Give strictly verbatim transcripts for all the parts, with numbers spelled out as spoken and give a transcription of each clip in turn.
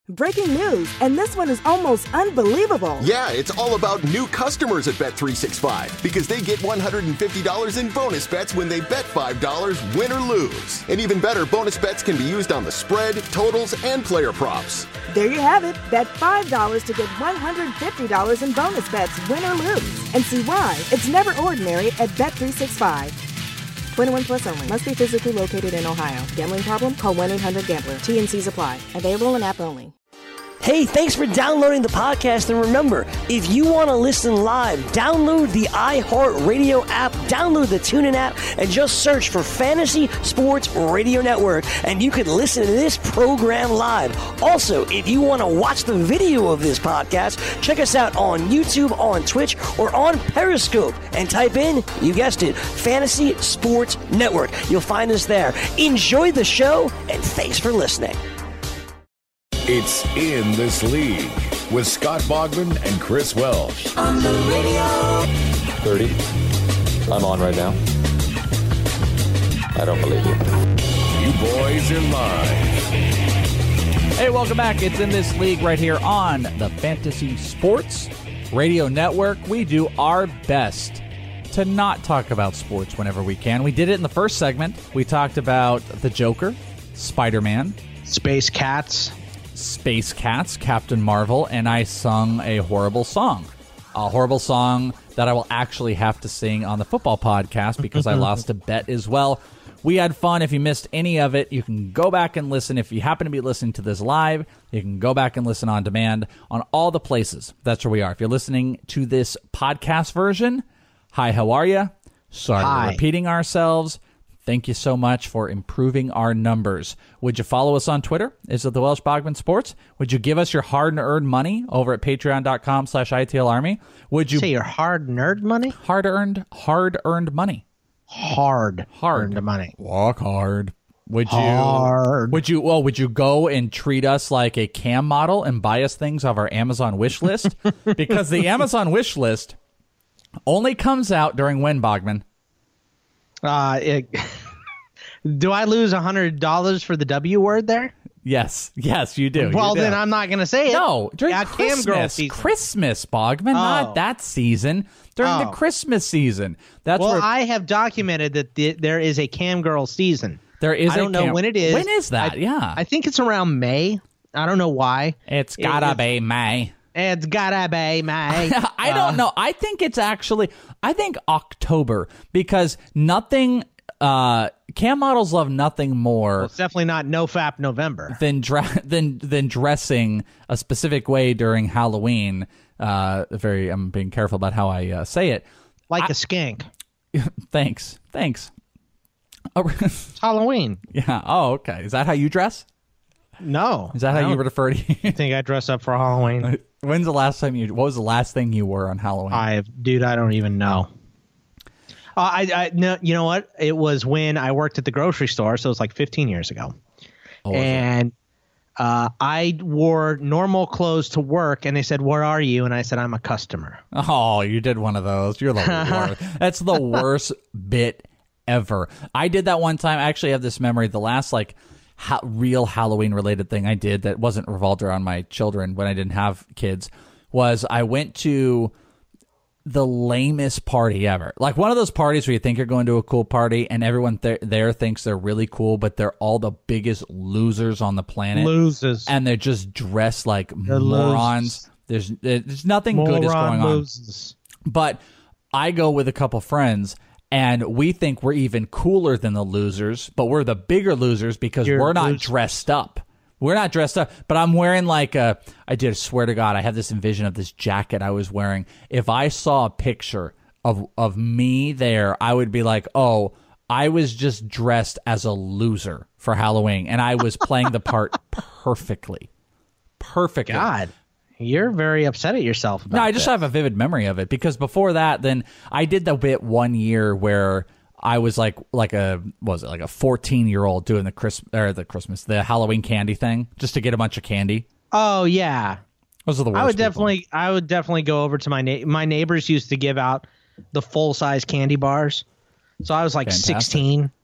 Breaking news, and this one is almost unbelievable. Yeah, it's all about new customers at Bet three sixty-five because they get one hundred fifty dollars in bonus bets when they bet five dollars, win or lose. And even better, bonus bets can be used on the spread, totals, and player props. There you have it. Bet five dollars to get one hundred fifty dollars in bonus bets, win or lose. And see why it's never ordinary at Bet three sixty-five. twenty-one plus only. Must be physically located in Ohio. Gambling problem? Call one eight hundred gambler. T N Cs apply. Available in app only. Hey, thanks for downloading the podcast. And remember, if you want to listen live, download the iHeartRadio app, download the TuneIn app, and just search for Fantasy Sports Radio Network, and you can listen to this program live. Also, if you want to watch the video of this podcast, check us out on YouTube, on Twitch, or on Periscope, and type in, you guessed it, Fantasy Sports Network. You'll find us there. Enjoy the show, and thanks for listening. It's In This League with Scott Bogman and Chris Welsh. On the radio. thirty. I'm on right now. I don't believe you. You boys are live. Hey, welcome back. It's In This League right here on the Fantasy Sports Radio Network. We do our best to not talk about sports whenever we can. We did it in the first segment. We talked about the Joker, Spider-Man, Space Cats, Space Cats, Captain Marvel, and I sung a horrible song. A horrible song that I will actually have to sing on the football podcast because I lost a bet as well. We had fun. If you missed any of it, you can go back and listen. If you happen to be listening to this live, you can go back and listen on demand on all the places. That's where we are. If you're listening to this podcast version, hi, how are you? Sorry Hi. for repeating ourselves. Thank you so much for improving our numbers. Would you follow us on Twitter? Is it the Welsh Bogman Sports? Would you give us your hard-earned money over at patreon.com slash ITL Army? Would you say your hard nerd money? Hard-earned, hard-earned money. Hard, hard earned money. Walk hard. Would you? Hard. Would you? Well, would you go and treat us like a cam model and buy us things off our Amazon wish list? Because the Amazon wish list only comes out during when, Bogman? Uh, it, do I lose one hundred dollars for the W word there? Yes. Yes, you do. Well, you do. then I'm not going to say it. No, during yeah, Christmas. Cam girl season. Christmas, Bogman, Oh. not that season. During Oh. the Christmas season. That's well, where I have documented that the, there is a Cam girl season. there is I don't a know cam- when it is. When is that? I, yeah. I think it's around May. I don't know why. It's gotta It- be May. It's gotta be May. I don't Uh, know. I think it's actually, I think October, because nothing, uh, cam models love nothing more Well, it's definitely not NoFap November. than dra- than than dressing a specific way during Halloween. Uh, very, I'm being careful about how I uh, say it. Like I- a skank. Thanks, thanks. Oh, It's Halloween. yeah. Oh, okay. Is that how you dress? No. Is that I how you don't refer to? think I dress up for Halloween. When's the last time you? What was the last thing you wore on Halloween? I, dude, I don't even know. Uh, I, I, no, you know what? It was when I worked at the grocery store, so it was like fifteen years ago, Oh, was it? and uh, I wore normal clothes to work, and they said, "Where are you?" And I said, "I'm a customer." Oh, you did one of those. You're the worst. That's the worst bit ever. I did that one time. I actually have this memory. The last like ha- real Halloween related thing I did that wasn't revolved around my children when I didn't have kids was I went to the lamest party ever. Like one of those parties where you think you're going to a cool party and everyone th- there thinks they're really cool, but they're all the biggest losers on the planet. Loses. And they're just dressed like They're morons. There's there's nothing good is Moron going on. loses. But I go with a couple friends, and we think we're even cooler than the losers, but we're the bigger losers because You're we're not losers. dressed up. We're not dressed up, but I'm wearing like a, I did swear to God, I have this envision of this jacket I was wearing. If I saw a picture of, of me there, I would be like, oh, I was just dressed as a loser for Halloween, and I was playing the part perfectly. Perfectly. God, you're very upset at yourself about No, I just this. have a vivid memory of it because before that, then I did the bit one year where I was like, like a what was it like a fourteen year old doing the Chris or the Christmas, the Halloween candy thing just to get a bunch of candy. Oh yeah, Those are the worst. I would people. definitely, I would definitely go over to my na- my neighbors used to give out the full size candy bars, so I was like Fantastic. sixteen,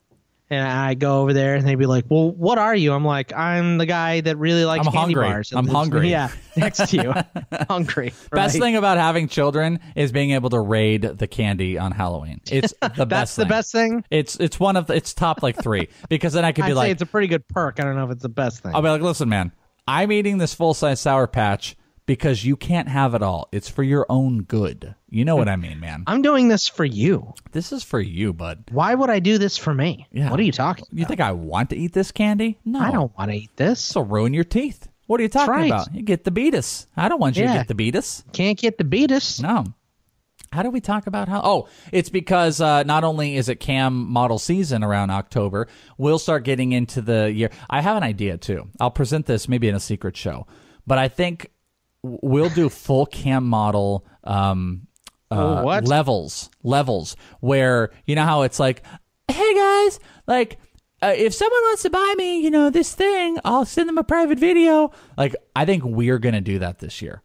And I go over there and they'd be like, well, what are you? I'm like, I'm the guy that really likes I'm candy hungry. bars. And I'm lives- hungry. Yeah, next to you. Hungry. Best right? thing about having children is being able to raid the candy on Halloween. It's the best That's the thing. best thing? It's it's one of the, it's top like three because then I could be I'd like, say it's a pretty good perk. I don't know if it's the best thing. I'll be like, listen, man, I'm eating this full size Sour Patch because you can't have it all. It's for your own good. You know what I mean, man. I'm doing this for you. This is for you, bud. Why would I do this for me? Yeah. What are you talking about? You think I want to eat this candy? No. I don't want to eat this. This will ruin your teeth. What are you talking right. about? You get the beatus. I don't want you to Yeah. get the beatus. Can't get the beatus. No. How do we talk about how? Oh, it's because uh, not only is it cam model season around October, we'll start getting into the year. I have an idea, too. I'll present this maybe in a secret show. But I think we'll do full cam model um, uh, what? levels, levels where, you know how it's like, hey, guys, like, uh, if someone wants to buy me, you know, this thing, I'll send them a private video. Like, I think we're going to do that this year.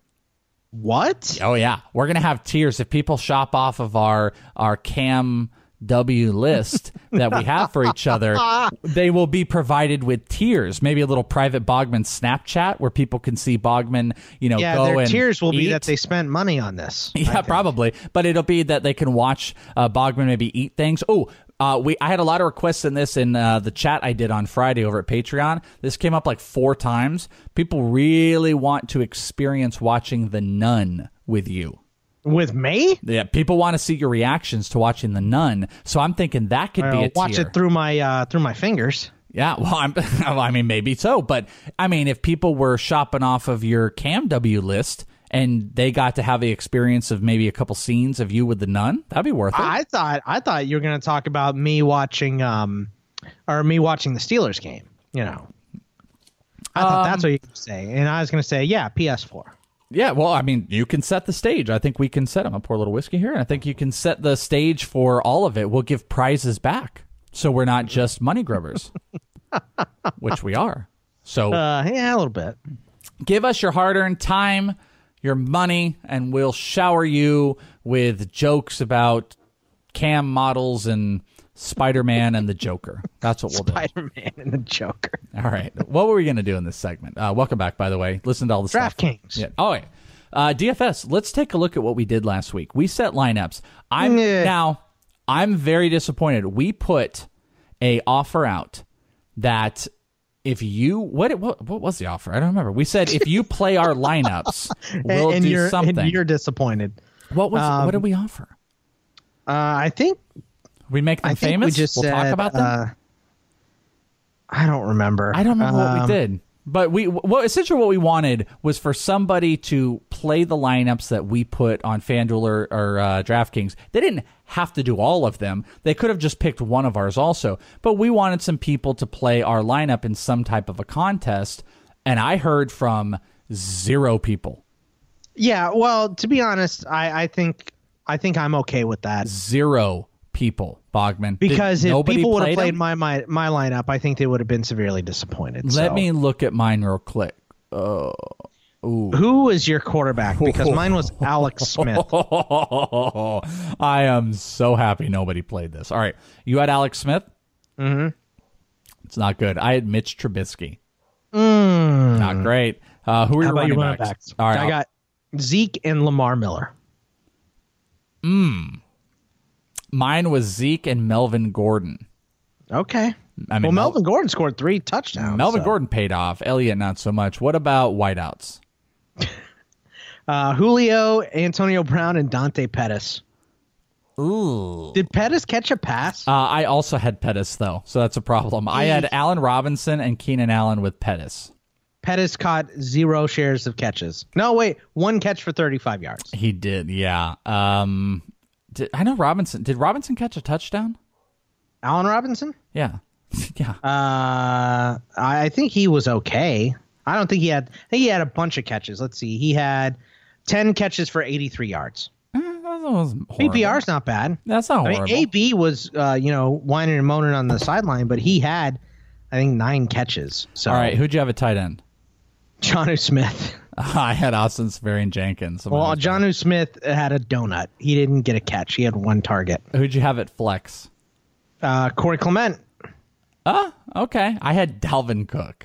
What? Oh yeah, we're gonna have tiers if people shop off of our our Cam W list that we have for each other. They will be provided with tiers, maybe a little private Bogman Snapchat where people can see Bogman, you know, Yeah, go their and tiers will eat. be that they spent money on this. I Yeah, think. probably, but it'll be that they can watch uh, Bogman maybe eat things. Oh. Uh, we I had a lot of requests in this in uh, the chat I did on Friday over at Patreon. This came up like four times. People really want to experience watching The Nun with you. With me? Yeah, people want to see your reactions to watching The Nun. So I'm thinking that could be I'll a watch tier. it through my uh, through my fingers. Yeah, well, I'm, I mean, maybe so. But, I mean, if people were shopping off of your Cam W list and they got to have the experience of maybe a couple scenes of you with The Nun, that'd be worth it. I thought I thought you were going to talk about me watching um or me watching the Steelers game. You know, I thought Um, that's what you could say, and I was going to say, yeah, P S four. Yeah, well, I mean, you can set the stage. I think we can set them. I'll pour a little whiskey here. And I think you can set the stage for all of it. We'll give prizes back. So we're not just money grubbers, which we are. So Uh, yeah, a little bit. give us your hard-earned time, your money, and we'll shower you with jokes about Cam models and Spider-Man and the Joker. That's what we'll do. Spider-Man and the Joker. All right. What were we going to do in this segment? Uh, welcome back, by the way. Listen to all the stuff. DraftKings. Yeah. Oh, yeah. Uh, D F S, let's take a look at what we did last week. We set lineups. I'm Yeah. Now, I'm very disappointed. We put a offer out that if you what what what was the offer? I don't remember. We said if you play our lineups, we'll and, and do you're, something. And you're disappointed. What was Um, what did we offer? Uh, I think We make them I think famous. we just we'll said, talk about them. Uh, I don't remember. I don't remember what we Um, did. But we, what essentially what we wanted was for somebody to play the lineups that we put on FanDuel or, or uh, DraftKings. They didn't have to do all of them. They could have just picked one of ours also. But we wanted some people to play our lineup in some type of a contest. And I heard from zero people. Yeah, well, to be honest, I, I think I think I'm okay with that. Zero people, Bogman. Because Did if nobody people would have played played them? my, my my lineup, I think they would have been severely disappointed. Let so. me look at mine real quick. Who is your quarterback? Because mine was Alex Smith. I am so happy nobody played this. All right. You had Alex Smith? Mm-hmm. It's not good. I had Mitch Trubisky. Mm. Not great. Uh, who are How your about running your running backs? backs? All right. I got Zeke and Lamar Miller. Mine was Zeke and Melvin Gordon. Okay. I mean, well, Mel- Melvin Gordon scored three touchdowns. Melvin so. Gordon paid off. Elliott, not so much. What about wideouts? Uh, Julio, Antonio Brown, and Dante Pettis. Ooh. Did Pettis catch a pass? Uh, I also had Pettis, though, so that's a problem. I had Allen Robinson and Keenan Allen with Pettis. Pettis caught zero shares of catches. No, wait, one catch for thirty-five yards. He did, yeah. Um, did, I know Robinson. Did Robinson catch a touchdown? Allen Robinson? Yeah. yeah. Uh, I think he was okay. I don't think he had. I think he had a bunch of catches. Let's see. He had ten catches for eighty-three yards. That was horrible. P P R's not bad. That's not I horrible. mean, A B was, uh, you know, whining and moaning on the sideline, but he had, I think, nine catches. So, All right, who'd you have at tight end? Jonnu Smith. I had Austin Severian Jenkins. Well, Jonnu Smith had a donut. He didn't get a catch. He had one target. Who'd you have at flex? Uh, Corey Clement. Oh, okay. I had Dalvin Cook.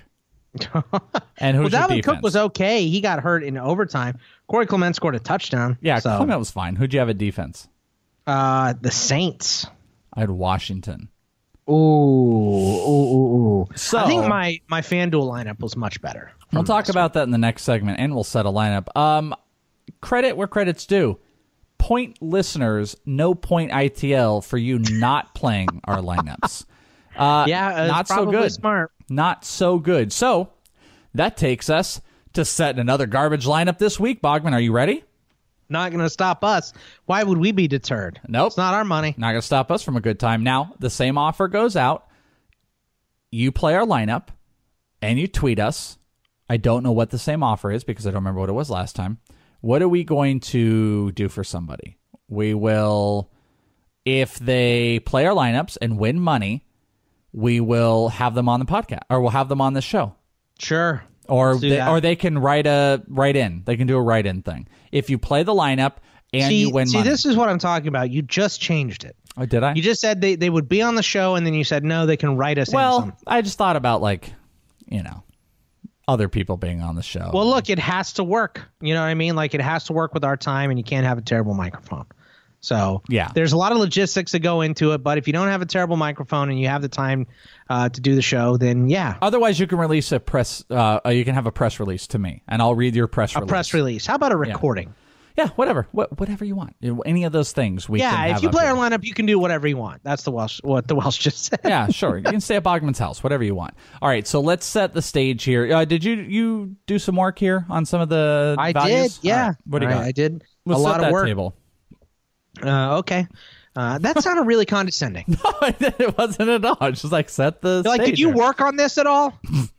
And who's well, your Dalvin defense? Cook was okay. He got hurt in overtime. Corey Clement scored a touchdown. Yeah, so. Clement was fine. Who'd you have at defense? Uh, the Saints. I had Washington. Ooh, ooh, ooh, ooh. So, I think my, my FanDuel lineup was much better. We'll talk about that in the next segment, and we'll set a lineup. Um, credit where credit's due. Point listeners, no point I T L for you not playing our lineups. Uh, yeah, not so probably good. Smart. Not so good. So that takes us to set another garbage lineup this week. Bogman, are you ready? Not going to stop us. Why would we be deterred? Nope. It's not our money. Not going to stop us from a good time. Now, the same offer goes out. You play our lineup, and you tweet us. I don't know what the same offer is because I don't remember what it was last time. What are we going to do for somebody? We will, if they play our lineups and win money, we will have them on the podcast, or we'll have them on the show. Sure. Or they, or they can write a write in. They can do a write in thing. If you play the lineup and see, you win see, money. this is what I'm talking about. You just changed it. Oh, did I? You just said they, they would be on the show, and then you said, no, they can write us well, in something. I just thought about, like, you know, other people being on the show. Well, look, it has to work. You know what I mean? Like, it has to work with our time, and you can't have a terrible microphone. So yeah, there's a lot of logistics that go into it, but if you don't have a terrible microphone and you have the time uh, to do the show, then yeah. Otherwise, you can release a press. Uh, you can have a press release to me, and I'll read your press a release. A press release. How about a recording? Yeah, yeah whatever, what, whatever you want. Any of those things. We yeah, can have if you play here. our lineup, you can do whatever you want. That's the Welsh. What the Welsh just said. Yeah, sure. You can stay at Bogman's house, whatever you want. All right, so let's set the stage here. Uh, did you you do some work here on some of the? I values? did. Yeah. Right, what do you I, got? I did. Let's a lot set of that work. Table. Uh, okay. Uh, that sounded really condescending. No, it wasn't at all. It's just like set the. You're like, stage did you here. work on this at all?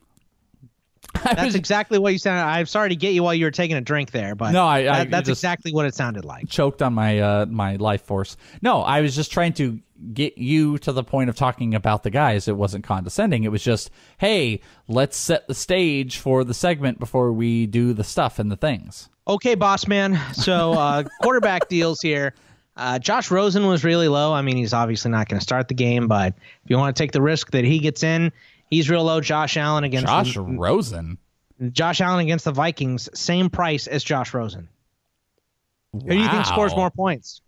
That's was, exactly what you sounded. I'm sorry to get you while you were taking a drink there, but no, I, I that, that's just exactly what it sounded like. Choked on my uh, my life force. No, I was just trying to get you to the point of talking about the guys. It wasn't condescending. It was just, hey, let's set the stage for the segment before we do the stuff and the things. Okay, boss man. So uh, quarterback deals here. Uh, Josh Rosen was really low. I mean, he's obviously not going to start the game, but if you want to take the risk that he gets in, he's real low. Josh Allen against Josh the, Rosen. Josh Allen against the Vikings, same price as Josh Rosen. Wow. Who do you think scores more points?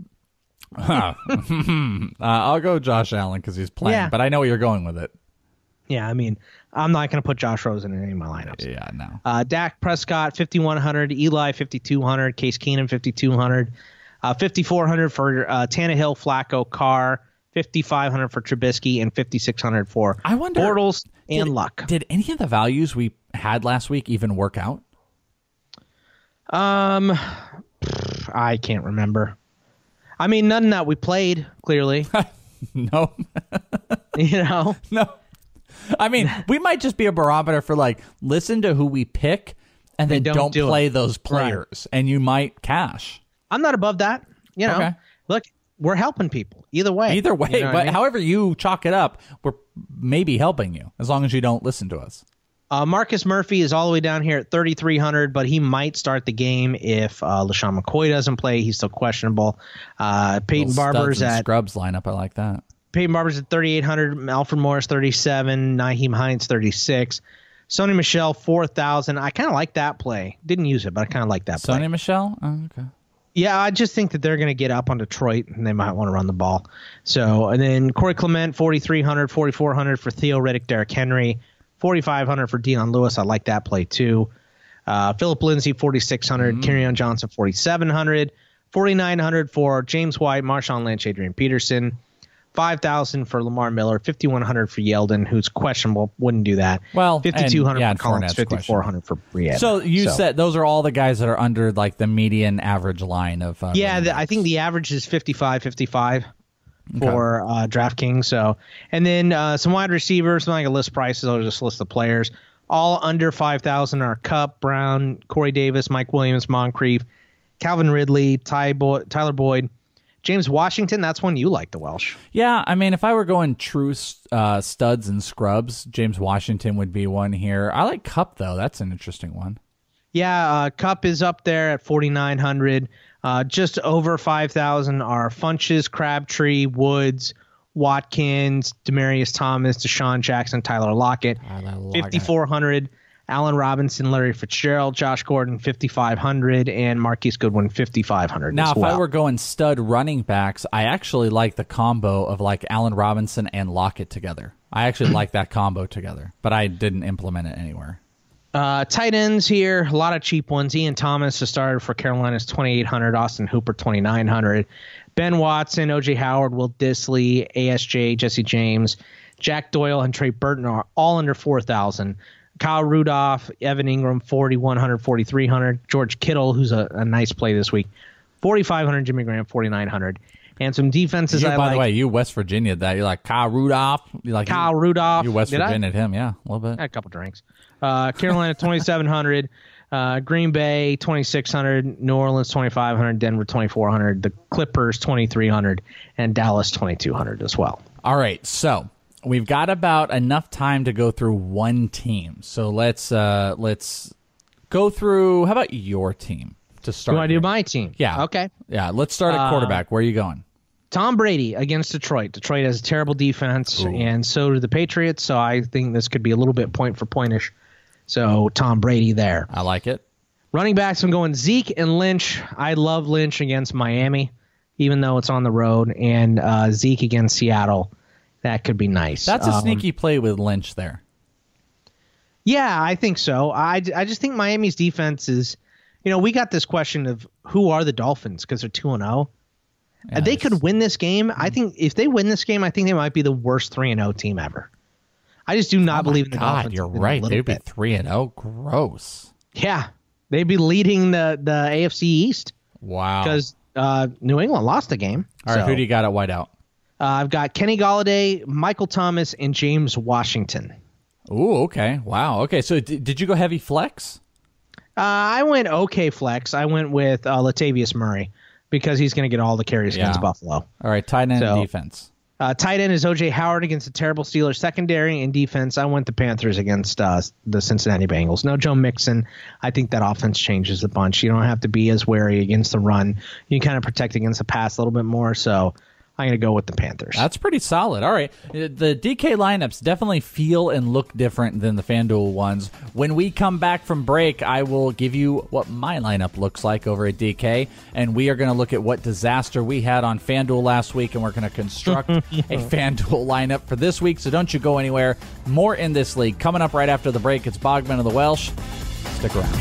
uh, I'll go Josh Allen because he's playing, Yeah. but I know where you're going with it. Yeah, I mean, I'm not going to put Josh Rosen in any of my lineups. Yeah, no. Uh, Dak Prescott, fifty-one hundred. Eli, fifty-two hundred. Case Keenum, fifty-two hundred. Uh, fifty-four hundred for uh, Tannehill, Flacco, Carr. fifty-five hundred for Trubisky, and fifty-six hundred for I wonder, Bortles and did, Luck. Did any of the values we had last week even work out? Um, I can't remember. I mean, none that we played, clearly. No. You know? No. I mean, we might just be a barometer for, like, listen to who we pick and then don't don't, do play it. those players, and you might cash. I'm not above that. You know? Okay. Look, we're helping people. Either way. Either way, You know what but I mean? however you chalk it up, we're maybe helping you, as long as you don't listen to us. Uh, Marcus Murphy is all the way down here at thirty-three hundred, but he might start the game if uh, LaShawn McCoy doesn't play. He's still questionable. Uh, Peyton Little Barber's studs and at Scrubs lineup. I like that. Peyton Barber's at thirty-eight hundred. Alfred Morris thirty-seven. Naheem Hines thirty-six. Sony Michel four thousand. I kind of like that play. Didn't use it, but I kind of like that play. Sonny Michel? Oh, okay. Yeah, I just think that they're going to get up on Detroit and they might want to run the ball. So, and then Corey Clement, forty-three hundred, forty-four hundred for Theo Riddick, Derrick Henry, forty-five hundred for Deion Lewis. I like that play too. Uh, Philip Lindsay, forty-six hundred, mm. Kerryon Johnson, forty-seven hundred, forty-nine hundred for James White, Marshawn Lynch, Adrian Peterson, five thousand for Lamar Miller, fifty-one hundred for Yeldon, who's questionable, wouldn't do that. Well, fifty-two hundred and, yeah, for Collins, fifty-four hundred for Brienne. So you so. said those are all the guys that are under like the median average line of. Uh, yeah, the, I think the average is fifty-five, fifty-five for okay. uh, DraftKings. So, and then uh, some wide receivers. I'm not gonna list prices. I'll just list the players. All under five thousand are Kupp, Brown, Corey Davis, Mike Williams, Moncrief, Calvin Ridley, Ty Bo- Tyler Boyd. James Washington, that's one you like, the Welsh. Yeah, I mean, if I were going true uh, studs and scrubs, James Washington would be one here. I like Kupp, though. That's an interesting one. Yeah, uh, Kupp is up there at forty-nine hundred. Uh, just over five thousand are Funches, Crabtree, Woods, Watkins, Demaryius Thomas, Deshaun Jackson, Tyler Lockett. fifty-four hundred. Allen Robinson, Larry Fitzgerald, Josh Gordon, fifty-five hundred, and Marquise Goodwin, fifty-five hundred. Now, as if well. I were going stud running backs, I actually like the combo of like Allen Robinson and Lockett together. I actually like that combo together, but I didn't implement it anywhere. Uh, tight ends here, a lot of cheap ones. Ian Thomas, the starter for Carolina's twenty-eight hundred. Austin Hooper, twenty-nine hundred. Ben Watson, O J Howard, Will Dissly, A S J, Jesse James, Jack Doyle, and Trey Burton are all under four thousand. Kyle Rudolph, Evan Ingram, forty-one hundred, forty-three hundred. George Kittle, who's a, a nice play this week, forty-five hundred. Jimmy Graham, forty-nine hundred. And some defenses You, I by like. the way, you West Virginia that you're like Kyle Rudolph. You like Kyle you, Rudolph. You West Did I? Virginia him, yeah, a little bit. A couple drinks. Uh, Carolina, twenty-seven hundred. Uh, Green Bay, twenty-six hundred. New Orleans, twenty-five hundred. Denver, twenty-four hundred. The Clippers, twenty-three hundred. And Dallas, twenty-two hundred as well. All right, so we've got about enough time to go through one team. So let's uh, let's go through. How about your team to start? You want to here? do my team? Yeah. Okay. Yeah. Let's start at quarterback. Where are you going? Tom Brady against Detroit. Detroit has a terrible defense, Ooh. and so do the Patriots. So I think this could be a little bit point for pointish. So Tom Brady there. I like it. Running backs, I'm going Zeke and Lynch. I love Lynch against Miami, even though it's on the road, and uh, Zeke against Seattle. That could be nice. That's a Um, sneaky play with Lynch there. Yeah, I think so. I, I just think Miami's defense is, you know, we got this question of who are the Dolphins because they're two and oh. Yeah, They it's- could win this game. I think if they win this game, I think they might be the worst three and oh team ever. I just do not Oh my believe in the God, Dolphins. you're even a right. little They'd be bit. three and zero. Gross. Yeah, they'd be leading the, the A F C East Wow. because uh, New England lost the game. All right, So, who do you got at wideout? uh, I've got Kenny Galladay, Michael Thomas, and James Washington. Ooh, okay. Wow. Okay, so d- did you go heavy flex? Uh, I went okay flex. I went with uh, Latavius Murray because he's going to get all the carries Yeah. against Buffalo. All right, tight end So- and defense. Uh, tight end is O J Howard against the terrible Steelers secondary. And defense, I went the Panthers against uh, the Cincinnati Bengals. No Joe Mixon. I think that offense changes a bunch. You don't have to be as wary against the run. You can kind of protect against the pass a little bit more. So I'm going to go with the Panthers. That's pretty solid. All right. The D K lineups definitely feel and look different than the FanDuel ones. When we come back from break, I will give you what my lineup looks like over at D K, and we are going to look at what disaster we had on FanDuel last week, and we're going to construct a FanDuel lineup for this week, so don't you go anywhere. More in this league. Coming up right after the break, it's Bogman of the Welsh. Stick around.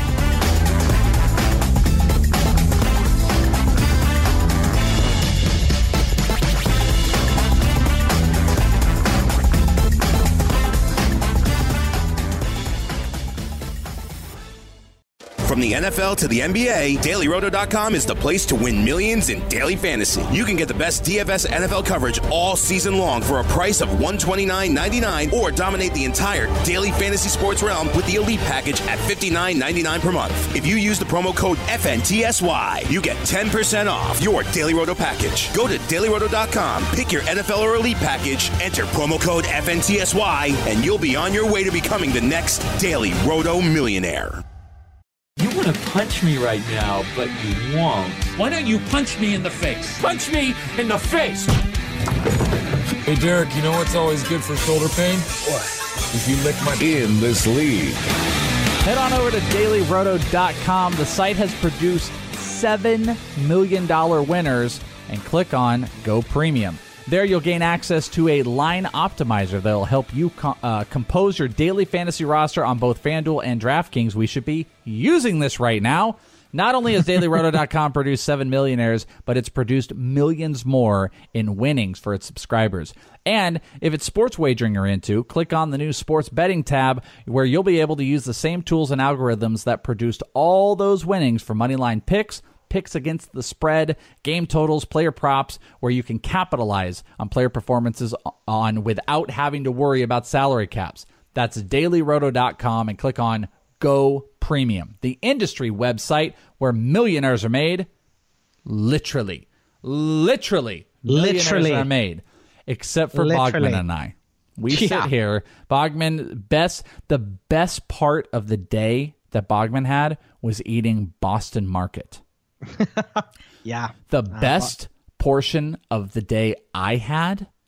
From the N F L to the N B A, Daily Roto dot com is the place to win millions in daily fantasy. You can get the best D F S N F L coverage all season long for a price of one hundred twenty-nine ninety-nine, or dominate the entire daily fantasy sports realm with the Elite package at fifty-nine ninety-nine per month. If you use the promo code F N T S Y, you get ten percent off your Daily Roto package. Go to Daily Roto dot com, pick your N F L or Elite package, enter promo code F N T S Y, and you'll be on your way to becoming the next Daily Roto millionaire. You want to punch me right now, but you won't. Why don't you punch me in the face? Punch me in the face! Hey, Derek, you know what's always good for shoulder pain? What? If you lick my... In this league. Head on over to Daily Roto dot com. The site has produced seven million dollars winners, and click on Go Premium. There you'll gain access to a line optimizer that'll help you co- uh, compose your daily fantasy roster on both FanDuel and DraftKings. We should be using this right now. Not only has Daily Roto dot com produced seven millionaires, but it's produced millions more in winnings for its subscribers. And if it's sports wagering you're into, click on the new sports betting tab, where you'll be able to use the same tools and algorithms that produced all those winnings for Moneyline picks, picks against the spread, game totals, player props, where you can capitalize on player performances on without having to worry about salary caps. That's Daily Roto dot com, and click on Go Premium, the industry website where millionaires are made. Literally. Literally. Millionaires Literally. are made. Except for Literally. Bogman and I. We Yeah. sit here. Bogman, best, the best part of the day that Bogman had was eating Boston Market. Yeah. The best portion of the day I had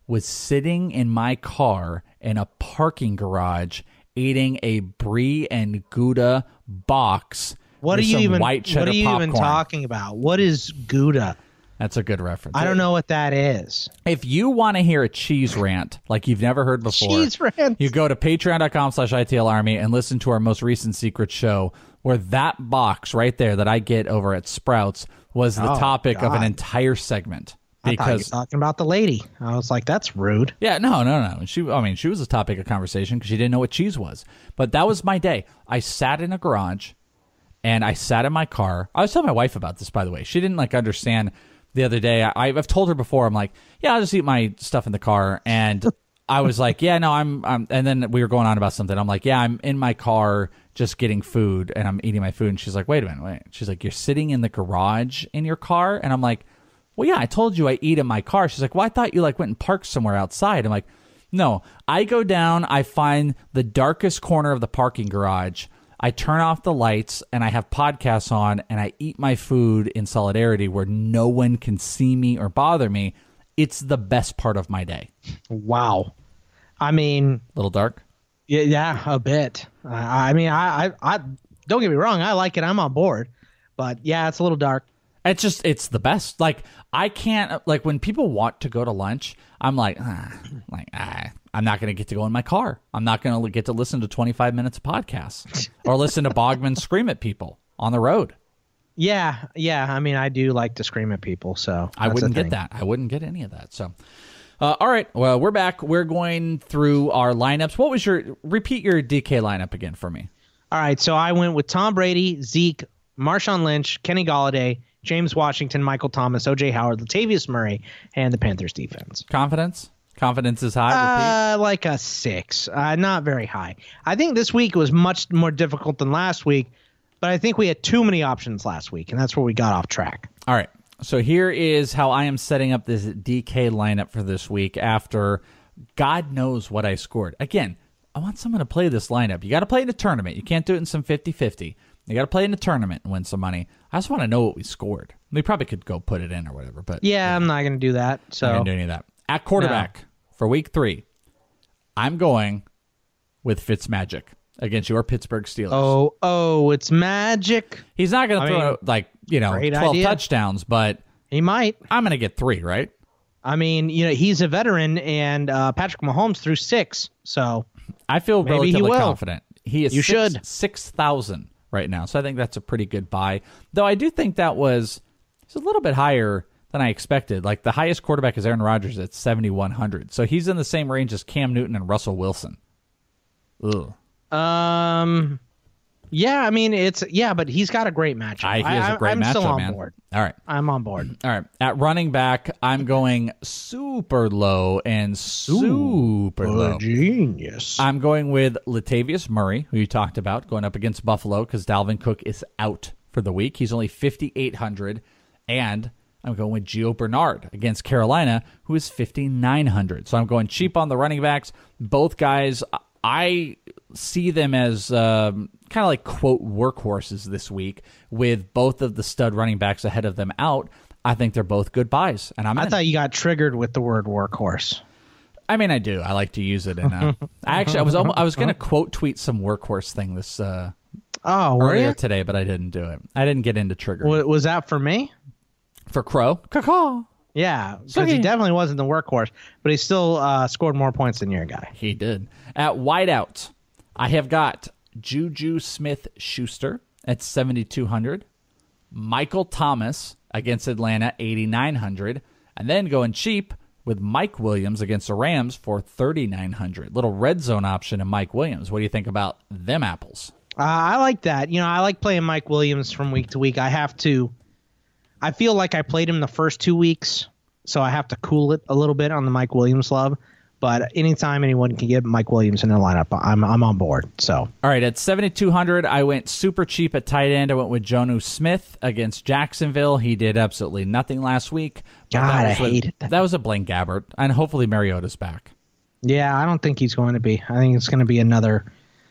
was sitting in my car in a parking garage eating a Brie and Gouda box. What are with you some even? white cheddar What are you popcorn. even talking about? What is Gouda? That's a good reference. I don't know what that is. If you want to hear a cheese rant like you've never heard before, Cheese rant. you go to patreon.com slash ITL Army and listen to our most recent secret show where that box right there that I get over at Sprouts was the Oh, topic of an God. entire segment. I thought you were Because talking about the lady. I was like, that's rude. yeah, no, no, no. She, I mean, she was a topic of conversation because she didn't know what cheese was. But that was my day. I sat in a garage, and I sat in my car. I was telling my wife about this, by the way. She didn't like understand the other day. I, I've told her before. I'm like, yeah, I'll just eat my stuff in the car, and I was like, yeah, no, I'm, I'm. And then we were going on about something. I'm like, yeah, I'm in my car just getting food, and I'm eating my food. And she's like, wait a minute, wait. She's like, you're sitting in the garage in your car, and I'm like, well, yeah, I told you I eat in my car. She's like, well, I thought you like went and parked somewhere outside. I'm like, no, I go down, I find the darkest corner of the parking garage, I turn off the lights, and I have podcasts on, and I eat my food in solidarity where no one can see me or bother me. It's the best part of my day. Wow. I mean, A little dark? yeah, yeah, a bit. I, I mean, I, I, I, don't get me wrong. I like it. I'm on board. But yeah, it's a little dark. It's just, it's the best. Like, I can't, like, when people want to go to lunch, I'm like, ah, like, ah, I'm not going to get to go in my car. I'm not going to get to listen to twenty-five minutes of podcasts or listen to Bogman scream at people on the road. Yeah, yeah. I mean, I do like to scream at people, so I that's wouldn't the get thing. that. I wouldn't get any of that. So, uh, all right. Well, we're back. We're going through our lineups. What was your, repeat your D K lineup again for me. All right, so I went with Tom Brady, Zeke, Marshawn Lynch, Kenny Galladay, James Washington, Michael Thomas, O J Howard, Latavius Murray, and the Panthers defense. Confidence? Confidence is high. Repeat. Uh, like a six. Uh, not very high. I think this week was much more difficult than last week, but I think we had too many options last week, and that's where we got off track. All right. So here is how I am setting up this D K lineup for this week after God knows what I scored. Again, I want someone to play this lineup. You got to play in a tournament. You can't do it in some fifty-fifty. You got to play in a tournament and win some money. I just want to know what we scored. We probably could go put it in or whatever, but Yeah, I'm not going to do that. So I'm not going to do any of that. At quarterback for week three, I'm going with Fitzmagic against your Pittsburgh Steelers. Oh, oh, it's magic. He's not going to I throw mean, like, you know, great twelve idea. touchdowns, but He might. I'm going to get three, right? I mean, you know, he's a veteran, and uh, Patrick Mahomes threw six. So I feel Maybe he relatively will. confident. He is You six, should. six thousand right now, so I think that's a pretty good buy. Though I do think that was it's a little bit higher than I expected. Like the highest quarterback is Aaron Rodgers at seventy-one hundred, so he's in the same range as Cam Newton and Russell Wilson. Ugh. Um, yeah, I mean, it's yeah, but he's got a great matchup. I, he has a great I'm matchup, still on man. board. All right. I'm on board. All right. At running back, I'm going super low and super low. Genius. I'm going with Latavius Murray, who you talked about, going up against Buffalo because Dalvin Cook is out for the week. He's only fifty-eight hundred. And I'm going with Gio Bernard against Carolina, who is fifty-nine hundred. So I'm going cheap on the running backs. Both guys, I see them as um, kind of like, quote, workhorses this week with both of the stud running backs ahead of them out. I think they're both good buys. And I'm I in. thought you got triggered with the word workhorse. I mean, I do. I like to use it. In uh, I actually, I was almost, I was going to quote tweet some workhorse thing this uh, Oh, were earlier you? today, but I didn't do it. I didn't get into trigger W- was that for me? for Crow. Caw-caw. Yeah, because So he he- definitely wasn't the workhorse, but he still uh, scored more points than your guy. He did. At wideout, I have got Juju Smith-Schuster at seventy-two hundred, Michael Thomas against Atlanta, eighty-nine hundred, and then going cheap with Mike Williams against the Rams for thirty-nine hundred. Little red zone option in Mike Williams. What do you think about them apples? Uh, I like that. You know, I like playing Mike Williams from week to week. I have to. I feel like I played him the first two weeks, so I have to cool it a little bit on the Mike Williams love. But anytime anyone can get Mike Williams in their lineup, I'm I'm on board. So All right, at seventy-two hundred, I went super cheap at tight end. I went with Jonnu Smith against Jacksonville. He did absolutely nothing last week. But God, that I was with- hated that. That was a Blaine Gabbert, and hopefully Mariota's back. yeah, I don't think he's going to be. I think it's going to be another.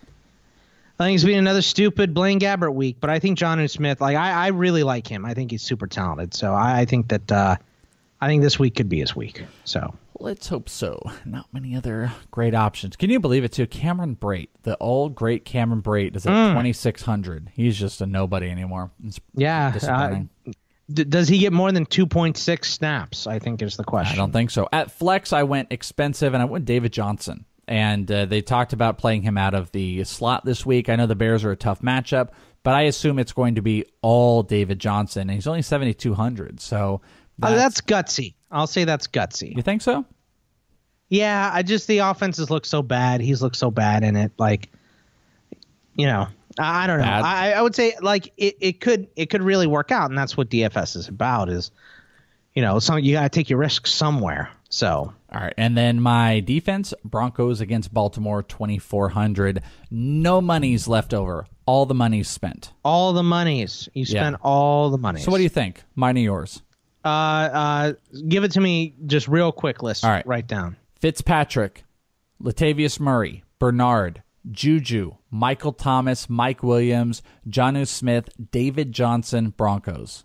I think it's going to be another stupid Blaine Gabbert week. But I think Jonnu Smith, like I, I really like him. I think he's super talented. So I, I think that uh, I think this week could be his week. So Let's hope so. Not many other great options. Can you believe it, too? Cameron Brate, the old great Cameron Brate, is at mm. twenty-six hundred. He's just a nobody anymore. It's yeah. Uh, d- does he get more than two point six snaps, I think is the question. I don't think so. At flex, I went expensive, and I went David Johnson. And uh, they talked about playing him out of the slot this week. I know the Bears are a tough matchup, but I assume it's going to be all David Johnson. And he's only seventy-two hundred, so... That's, oh, that's gutsy. I'll say that's gutsy. You think so? Yeah, I just the offenses look so bad. He's looked so bad in it. Like, you know, I, I don't know. I, I would say like it, it could it could really work out, and that's what D F S is about. Is you know, some you got to take your risks somewhere. So all right, and then my defense: Broncos against Baltimore, twenty-four hundred. No money's left over. All the money's spent. All the money's you spent. Yeah. All the money. So what do you think? Mine or yours? Uh, uh, give it to me just real quick. List. All right, write down. Fitzpatrick, Latavius Murray, Bernard, Juju, Michael Thomas, Mike Williams, Jonnu Smith, David Johnson, Broncos.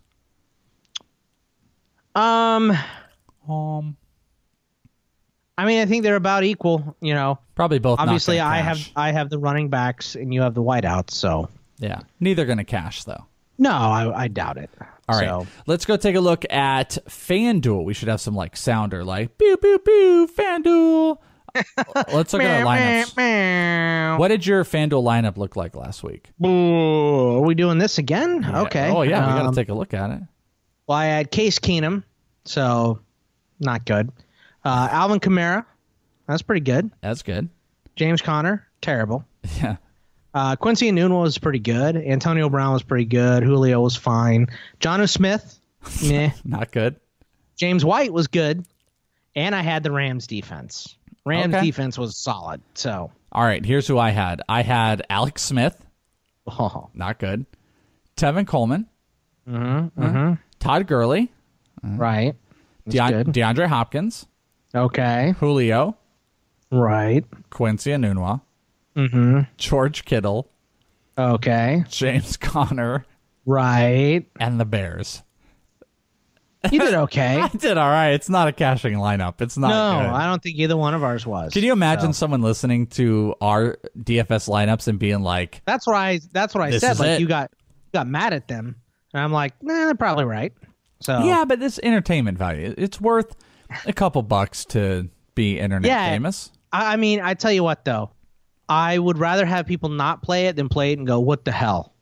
Um, um, I mean, I think they're about equal. You know, probably both. Obviously, not I cash. have I have the running backs, and you have the wideouts. So yeah, neither going to cash though. No, I, I doubt it. All right, so. Let's go take a look at FanDuel. We should have some like sounder, like pew pew pew FanDuel. Let's look at our lineups. What did your FanDuel lineup look like last week? Ooh, are we doing this again? Yeah. Okay. Oh yeah, we got to um, take a look at it. Well, I had Case Keenum, so not good. Uh, Alvin Kamara, that's pretty good. That's good. James Conner, terrible. Yeah. Uh, Quincy Enunwa was pretty good. Antonio Brown was pretty good. Julio was fine. Jonnu Smith, meh. Not good. James White was good. And I had the Rams defense. Rams okay. defense was solid. So, all right, here's who I had. I had Alex Smith. Oh. Not good. Tevin Coleman. Mm-hmm, mm-hmm. Todd Gurley. Right. De- DeAndre Hopkins. Okay. Julio. Right. Quincy Enunwa. Mm-hmm. George Kittle. Okay. James Conner. Right. And the Bears. You did okay. I did all right. It's not a cashing lineup. It's not No, good. I don't think either one of ours was. Can you imagine so. someone listening to our D F S lineups and being like, That's what I that's what I This said. is Like it. you got you got mad at them. And I'm like, nah, they're probably right. So yeah, but this entertainment value, it's worth a couple bucks to be internet Yeah. famous. I I mean, I tell you what though. I would rather have people not play it than play it and go, what the hell?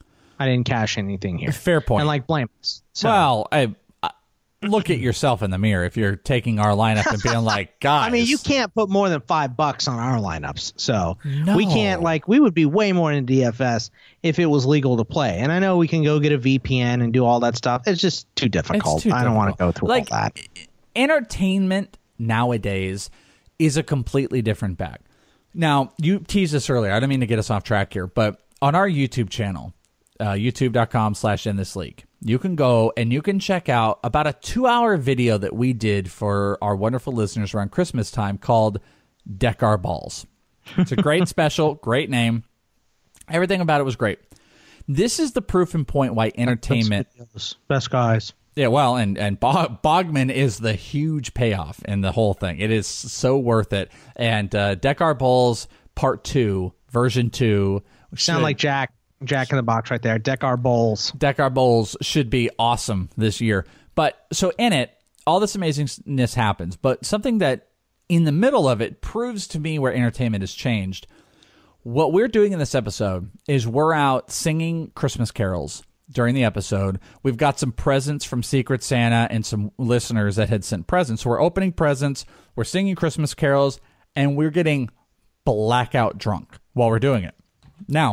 I didn't cash anything here. Fair point. And like blame us. So, Well, I, I look at yourself in the mirror if you're taking our lineup and being like, guys. I mean, you can't put more than five bucks on our lineups. So No. we can't, like, we would be way more in D F S if it was legal to play. And I know we can go get a V P N and do all that stuff. It's just too difficult. It's too I don't want to difficult. go through like, all that. Entertainment nowadays is a completely different bag. Now, you teased this earlier. I don't mean to get us off track here, but on our YouTube channel, uh, youtube.com slash in this league, you can go and you can check out about a two-hour video that we did for our wonderful listeners around Christmas time called Deck Our Balls. It's a great special, great name. Everything about it was great. This is the proof and point why entertainment... Best, best guys. Yeah, well, and, and Bog, Bogman is the huge payoff in the whole thing. It is so worth it. And uh, Deck Our Balls Part two, Version two. Sound should, like Jack. Jack in the box right there. Deck Our Bowls. Deck Our Bowls should be awesome this year. But so in it, all this amazingness happens. But something that in the middle of it proves to me where entertainment has changed. What we're doing in this episode is we're out singing Christmas carols during the episode. We've got some presents from Secret Santa and some listeners that had sent presents. So we're opening presents, we're singing Christmas carols, and we're getting blackout drunk while we're doing it. Now,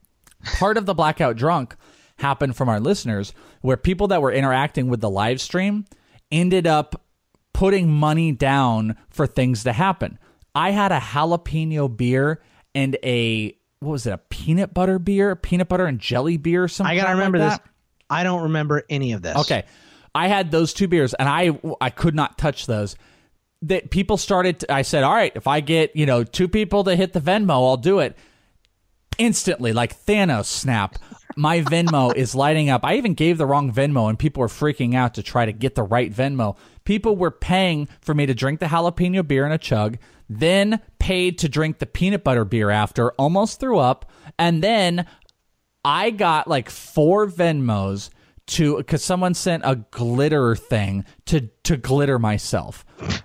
part of the blackout drunk happened from our listeners where people that were interacting with the live stream ended up putting money down for things to happen. I had a jalapeno beer and a, what was it, a peanut butter beer, peanut butter and jelly beer, something I gotta remember like this. that. I don't remember any of this. Okay. I had those two beers and I I could not touch those. That people started to, I said, all right, if I get, you know, two people to hit the Venmo, I'll do it. Instantly, like Thanos snap. my Venmo is lighting up. I even gave the wrong Venmo, and people were freaking out to try to get the right Venmo. People were paying for me to drink the jalapeno beer in a chug, then paid to drink the peanut butter beer after, almost threw up, and then I got like four Venmos to because someone sent a glitter thing to to glitter myself.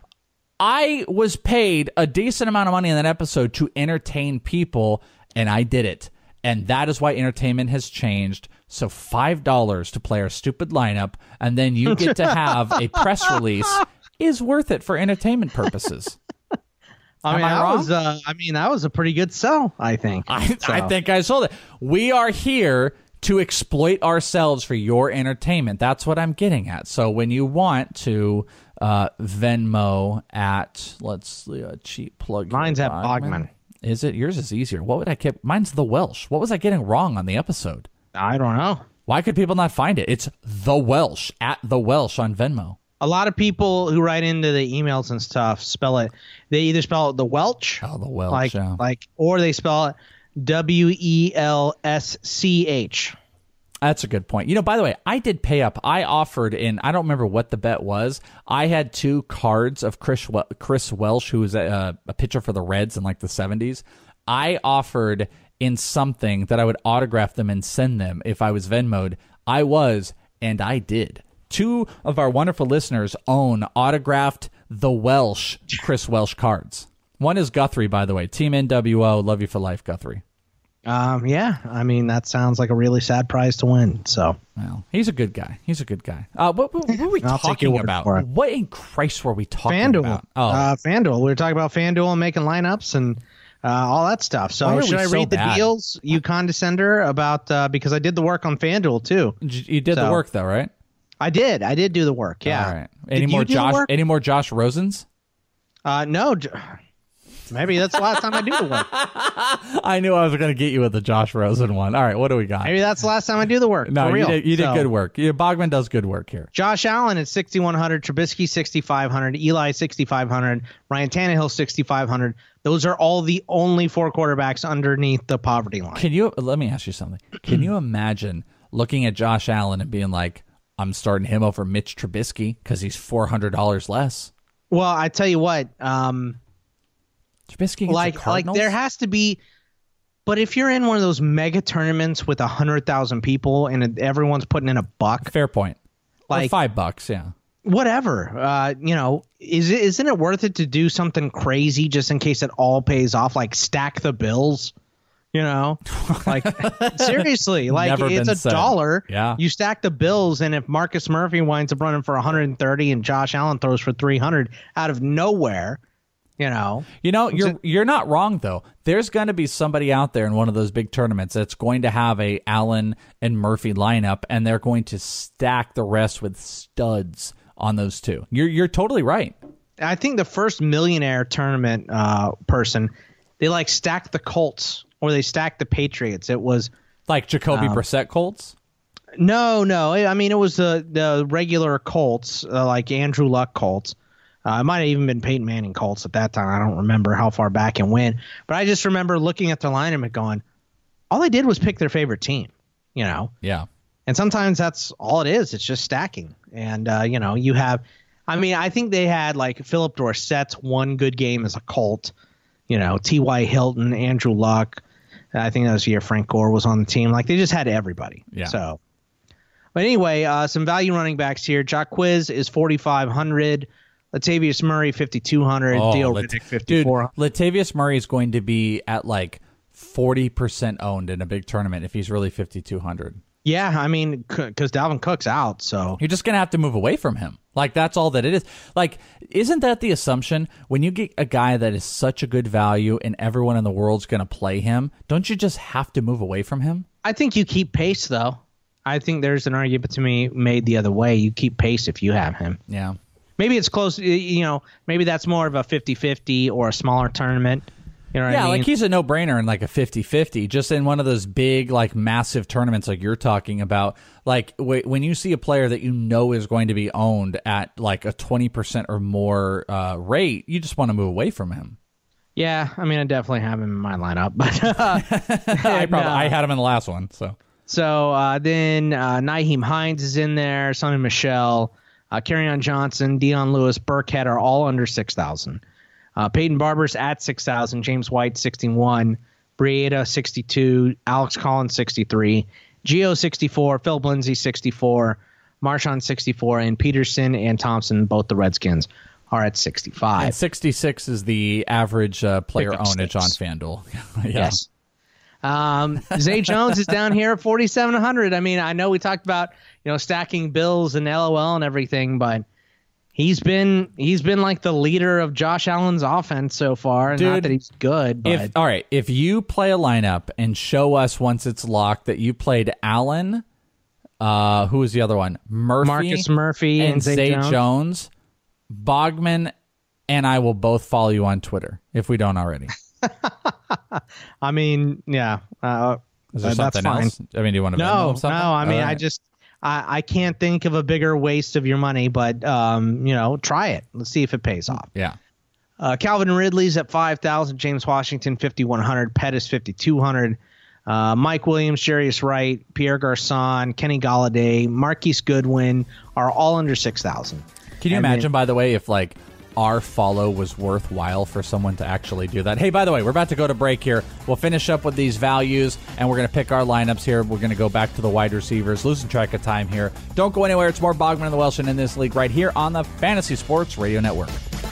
I was paid a decent amount of money in that episode to entertain people, and I did it. And that is why entertainment has changed. So five dollars to play our stupid lineup, and then you get to have a press release is worth it for entertainment purposes. I mean, Am I that wrong? was, uh, I mean, that was a pretty good sell, I think. I, So- I think I sold it. We are here to exploit ourselves for your entertainment. That's what I'm getting at. So when you want to uh, Venmo at, let's see, a cheap plug. Mine's here, at Bogman. Is it? Yours is easier. What would I keep? Mine's the Welsh. What was I getting wrong on the episode? I don't know. Why could people not find it? It's the Welsh, at the Welsh on Venmo. A lot of people who write into the emails and stuff spell it. They either spell it the Welch, oh, the Welch, like, yeah. like, or they spell it W E L S C H. That's a good point. You know, by the way, I did pay up. I offered in, I don't remember what the bet was. I had two cards of Chris Wel- Chris Welsh, who was a, a pitcher for the Reds in like the seventies. I offered in something that I would autograph them and send them if I was Venmo'd. I was, and I did. Two of our wonderful listeners own autographed the Welsh Chris Welsh cards. One is Guthrie, by the way. Team N W O. Love you for life, Guthrie. Um, yeah, I mean, that sounds like a really sad prize to win. So, well, he's a good guy. He's a good guy. Uh, what, what, what were we I'll take your talking word about? for it. What in Christ were we talking FanDuel. about? Oh, Uh, FanDuel. We were talking about FanDuel and making lineups and uh, all that stuff. Why So are should we I so read the bad? deals, you condescender, about uh, because I did the work on FanDuel too. you did the So- work though, right? I did. I did do the work. Yeah. All right. Any Did more you do the Josh? work? Any more Josh Rosens? Uh, no. J- Maybe that's the last time I do the work. I knew I was going to get you with the Josh Rosen one. All right, what do we got? Maybe that's the last time I do the work. no, for real. you did. You did So, good work. Yeah, Bogman does good work here. Josh Allen at sixty-one hundred, Trubisky sixty-five hundred, Eli sixty-five hundred, Ryan Tannehill sixty-five hundred. Those are all the only four quarterbacks underneath the poverty line. Can you? Let me ask you something. Can you imagine looking at Josh Allen and being like, "I'm starting him over Mitch Trubisky because he's four hundred dollars less." Well, I tell you what. Um, Trubisky against like the like Cardinals? there has to be, but if you're in one of those mega tournaments with a hundred thousand people and everyone's putting in a buck, Fair point. Like- or five bucks, yeah. whatever, uh, you know, is it isn't it worth it to do something crazy just in case it all pays off? Like stack the bills, you know, like seriously, like Never it's been a said. dollar. Yeah. You stack the bills, and if Marcus Murphy winds up running for one hundred thirty and Josh Allen throws for three hundred out of nowhere. You know, You know, you're you're not wrong though. There's going to be somebody out there in one of those big tournaments that's going to have a Allen and Murphy lineup, and they're going to stack the rest with studs on those two. You're you're totally right. I think the first millionaire tournament uh, person, they like stacked the Colts or they stacked the Patriots. It was Like Jacoby Um, Brissett Colts. no, no. I mean, it was the the regular Colts, uh, like Andrew Luck Colts. Uh, it might have even been Peyton Manning Colts at that time. I don't remember how far back and when, but I just remember looking at the lineup and going, all they did was pick their favorite team, you know. Yeah. And sometimes that's all it is. It's just stacking. And, uh, you know, you have, I mean, I think they had like Philip Dorsett's one good game as a Colt, you know, T Y. Hilton, Andrew Luck. I think that was the year Frank Gore was on the team. Like they just had everybody. Yeah. So, but anyway, uh, some value running backs here. Jacquizz is forty-five hundred. Latavius Murray, fifty-two hundred. Oh, Theo Lat- Riddick, Dude, fifty-four hundred. Latavius Murray is going to be at like forty percent owned in a big tournament if he's really fifty-two hundred. Yeah, I mean, because Dalvin Cook's out, so You're just going to have to move away from him. Like, that's all that it is. Like, isn't that the assumption? When you get a guy that is such a good value and everyone in the world's going to play him, don't you just have to move away from him? I think you keep pace, though. I think there's an argument to me made the other way. You keep pace if you have him. Yeah. Maybe it's close, you know, maybe that's more of a fifty-fifty or a smaller tournament. You know what Yeah, I mean? like he's a no-brainer in like a fifty-fifty, just in one of those big, like massive tournaments like you're talking about. Like w- when you see a player that you know is going to be owned at like a twenty percent or more uh, rate, you just want to move away from him. Yeah, I mean, I definitely have him in my lineup. But uh, I, probably, uh, I had him in the last one, so. So uh, then uh, Nyheim Hines is in there, Sonny Michel, uh, Kerryon Johnson, Dion Lewis, Burkhead are all under six thousand. Uh, Peyton Barber's at six thousand, James White sixty-one, Breida sixty-two, Alex Collins sixty-three, Gio sixty-four, Phil Lindsay sixty-four, Marshawn sixty-four, and Peterson and Thompson, both the Redskins, are at sixty-five. And sixty-six is the average uh, player ownage on FanDuel. Yeah. Yes. Um, Zay Jones is down here at forty-seven hundred. I mean, I know we talked about, you know, stacking Bills and L O L and everything, but he's been he's been like the leader of Josh Allen's offense so far. Dude, not that he's good, but if, all right, if you play a lineup and show us once it's locked that you played Allen, uh, who was the other one? Murphy, Marcus Murphy, and, and Zay, Zay Jones. Jones, Bogman, and I will both follow you on Twitter if we don't already. I mean, yeah. Uh, Is there uh, something that's fine. else? I mean, do you want to No, something? no. I mean, All I right. just I, I can't think of a bigger waste of your money, but um, you know, try it. Let's see if it pays off. Yeah. Uh, Calvin Ridley's at five thousand, James Washington fifty-one hundred, Pettis fifty-two hundred, uh, Mike Williams, Jarius Wright, Pierre Garcon, Kenny Golladay, Marquise Goodwin are all under six thousand. Can you And imagine, then- by the way, if like our follow was worthwhile for someone to actually do that? Hey, by the way, we're about to go to break here. We'll finish up with these values, and we're going to pick our lineups here. We're going to go back to the wide receivers, losing track of time here. Don't go anywhere. It's more Bogman and the Welsh in this league right here on the Fantasy Sports Radio Network.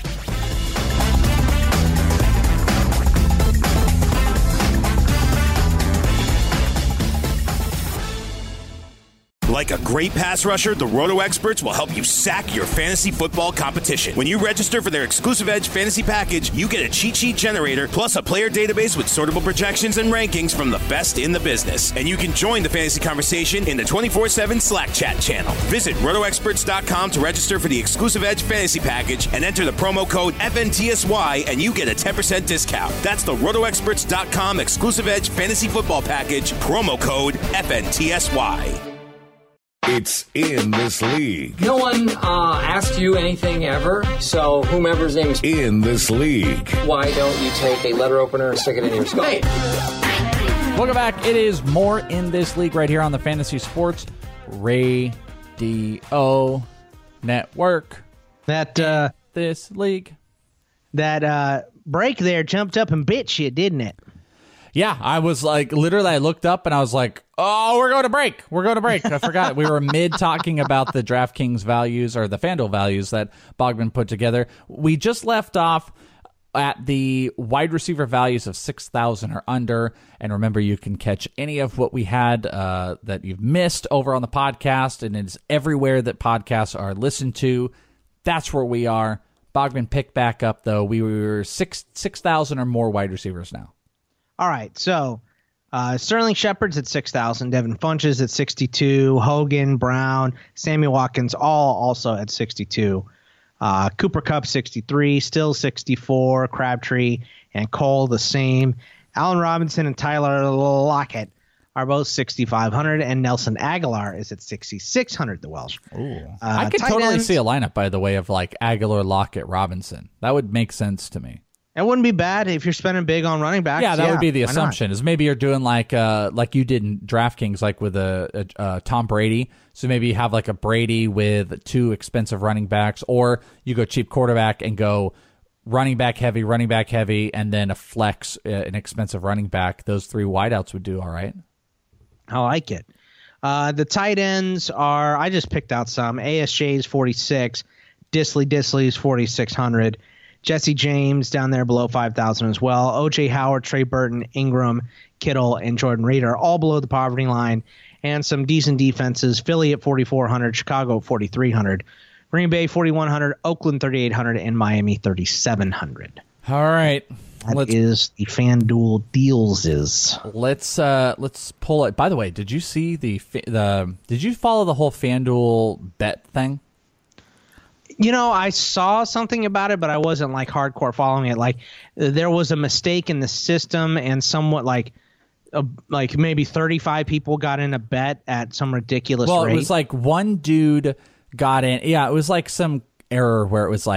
Like a great pass rusher, the Roto Experts will help you sack your fantasy football competition. When you register for their exclusive Edge fantasy package, you get a cheat sheet generator plus a player database with sortable projections and rankings from the best in the business. And you can join the fantasy conversation in the twenty-four seven Slack chat channel. Visit roto experts dot com to register for the exclusive Edge fantasy package and enter the promo code F N T S Y and you get a ten percent discount. That's the roto experts dot com exclusive Edge fantasy football package, promo code F N T S Y. It's in this league. No one uh, asked you anything ever, so whomever's name is In this league. Why don't you take a letter opener and stick it in your skull? Hey. Welcome back. It is more in this league right here on the Fantasy Sports Radio Network. That uh, this league. That uh, break there jumped up and bit you, didn't it? Yeah, I was like, literally, I looked up and I was like, oh, we're going to break. We're going to break. I forgot. We were mid talking about the DraftKings values or the FanDuel values that Bogman put together. We just left off at the wide receiver values of six thousand or under. And remember, you can catch any of what we had uh, that you've missed over on the podcast. And it's everywhere that podcasts are listened to. That's where we are. Bogman picked back up, though. We were six six thousand or more wide receivers now. All right, so uh, Sterling Shepard's at six thousand, Devin Funches at sixty-two, Hogan, Brown, Sammy Watkins, all also at sixty-two. Uh, Cooper Kupp, sixty-three, Still sixty-four, Crabtree and Cole the same. Allen Robinson and Tyler Lockett are both sixty-five hundred, and Nelson Aguilar is at sixty-six hundred, the Welsh. Ooh. Uh, I could tight totally ends- see a lineup, by the way, of like Aguilar, Lockett, Robinson. That would make sense to me. It wouldn't be bad if you're spending big on running backs. Yeah, that would be the why not? assumption. Is maybe you're doing like uh like you did in DraftKings, like with a, a, a Tom Brady. So maybe you have like a Brady with two expensive running backs, or you go cheap quarterback and go running back heavy, running back heavy, and then a flex, uh, an expensive running back. Those three wideouts would do all right. I like it. Uh, the tight ends are, I just picked out some. A S J is forty-six, Disley Disley is forty-six hundred. Jesse James down there below five thousand as well. O J Howard, Trey Burton, Ingram, Kittle, and Jordan Reed are all below the poverty line. And some decent defenses. Philly at forty-four hundred, Chicago at forty-three hundred, Green Bay forty-one hundred, Oakland thirty-eight hundred, and Miami thirty-seven hundred. All right. That let's, is the FanDuel deals is. Let's uh let's pull it. By the way, did you see the the did you follow the whole FanDuel bet thing? You know, I saw something about it, but I wasn't like hardcore following it. Like there was a mistake in the system, and somewhat like, a, like maybe thirty-five people got in a bet at some ridiculous well, rate. It was like one dude got in. Yeah, it was like some error where it was like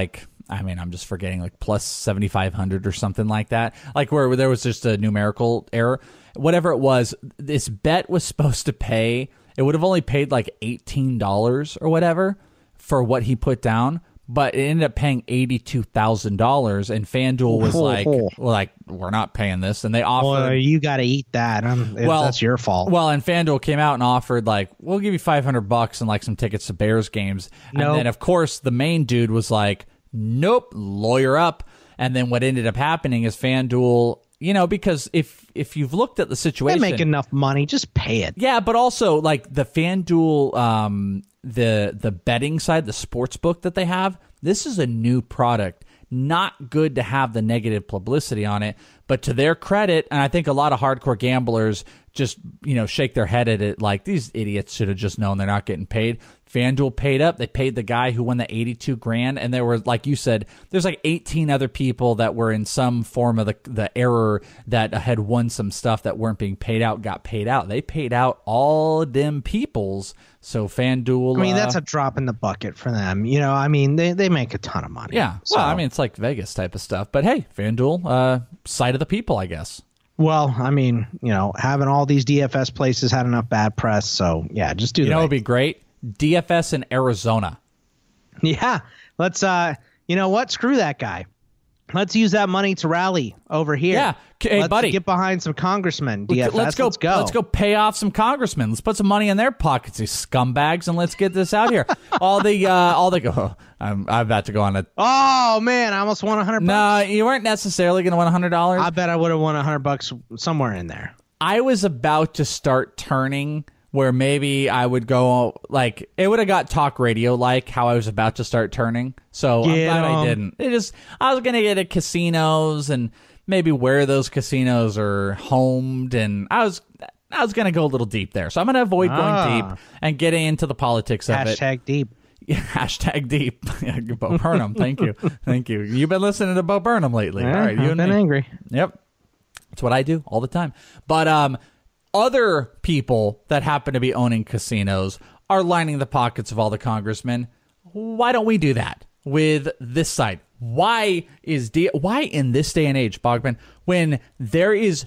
I mean, I'm just forgetting, like plus seventy-five hundred or something like that. Like where there was just a numerical error. Whatever it was, this bet was supposed to pay, it would have only paid like eighteen dollars or whatever for what he put down. But it ended up paying eighty-two thousand dollars, and FanDuel was Oh, like, oh. like, we're not paying this. And they offered... Well, you got to eat that. Um, Well, that's your fault. Well, and FanDuel came out and offered, like, we'll give you five hundred bucks and, like, some tickets to Bears games. Nope. And then, of course, the main dude was like, nope, lawyer up. And then what ended up happening is FanDuel, you know, because if if you've looked at the They situation... make enough money. Just pay it. Yeah, but also, like, the FanDuel, um, the, the betting side, the sports book that they have, this is a new product. Not good to have the negative publicity on it, but to their credit, and I think a lot of hardcore gamblers just, you know, shake their head at it like these idiots should have just known they're not getting paid. FanDuel paid up. They paid the guy who won the eighty-two grand, and there were, like you said, there's like eighteen other people that were in some form of the the error that had won some stuff that weren't being paid out, got paid out. They paid out all them peoples. So FanDuel, I mean, uh, that's a drop in the bucket for them. You know, I mean, they, they make a ton of money. yeah. So, Well, I mean, it's like Vegas type of stuff. But hey, FanDuel, uh, side of the people, I guess. well, I mean, you know, having all these D F S places had enough bad press. So, yeah, just do You that. know, it'd be great. D F S in Arizona. Yeah. Let's, uh, you know what? Screw that guy. Let's use that money to rally over here. Yeah. Hey, let's buddy. get behind some congressmen. D F S, Let's go, let's go. Let's go pay off some congressmen. Let's put some money in their pockets, these scumbags, and let's get this out here. all the, uh, all the. Oh, I'm, I'm about to go on a. Oh man, I almost won a hundred. No, you weren't necessarily going to win a hundred dollars. I bet I would have won a hundred bucks somewhere in there. I was about to start turning where maybe I would go like it would have got talk radio like how I was about to start turning. So Get I'm glad I 'em. didn't. It just I was gonna get at casinos and maybe where those casinos are homed, and I was I was gonna go a little deep there. So I'm gonna avoid going Ah. deep and getting into the politics of it. Hashtag deep. Yeah, hashtag deep. Bo Burnham, thank you, thank you. You've been listening to Bo Burnham lately. Yeah, All right, you I've and been me. angry. Yep. That's what I do all the time. But um, other people that happen to be owning casinos are lining the pockets of all the congressmen. Why don't we do that with this site? Why is D- why in this day and age, Bogman, when there is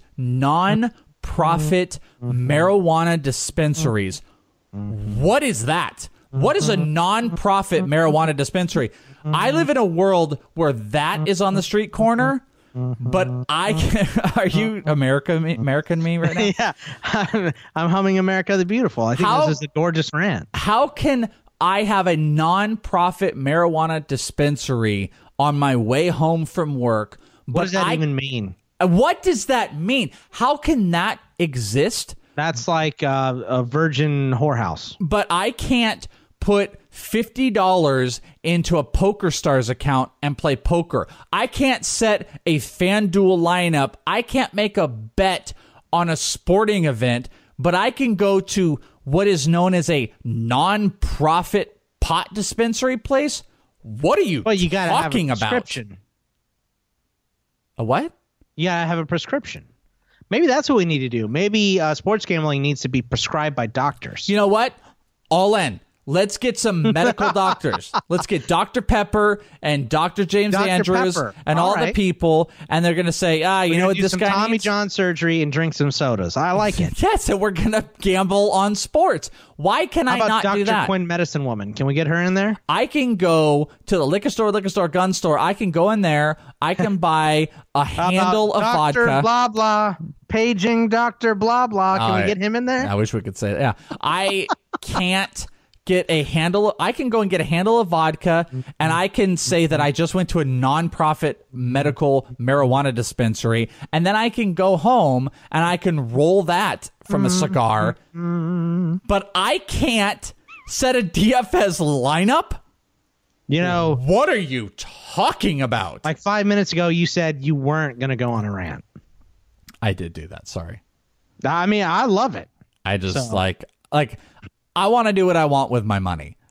non-profit marijuana dispensaries, what is that? What is a non-profit marijuana dispensary? I live in a world where that is on the street corner. But I can, are you America American me right now? Yeah, I'm, I'm humming America the Beautiful. I think How- this is a gorgeous rant. How can I have a non-profit marijuana dispensary on my way home from work? But What does that I, even mean? What does that mean? How can that exist? That's like uh, a virgin whorehouse. But I can't put fifty dollars into a PokerStars account and play poker. I can't set a FanDuel lineup. I can't make a bet on a sporting event, but I can go to what is known as a non-profit pot dispensary place. What are you Well, you gotta have a talking about? prescription. A what? You gotta have a prescription. Maybe that's what we need to do. Maybe uh, sports gambling needs to be prescribed by doctors. You know what? All in. Let's get some medical doctors. Let's get Doctor Pepper and Doctor James Doctor Andrews Pepper. and All all the right. people, and they're going to say, ah, you We're know gonna what do this some guy Tommy needs? John surgery and drink some sodas. I like it. Yes, and we're going to gamble on sports. Why can How I about not Doctor do that? Quinn Medicine Woman? Can we get her in there? I can go to the liquor store, liquor store, gun store. I can go in there. I can buy a How handle of about Doctor vodka. Blah blah, paging Doctor Blah blah. Can All we right. get him in there? I wish we could say that. Yeah. I can't get a handle. I can go and get a handle of vodka, and I can say that I just went to a non-profit medical marijuana dispensary, and then I can go home and I can roll that from a cigar. But I can't set a D F S lineup? You know, What are you talking about? like five minutes ago, you said you weren't going to go on a rant. I did do that. Sorry. I mean, I love it. I just So- like like I want to do what I want with my money.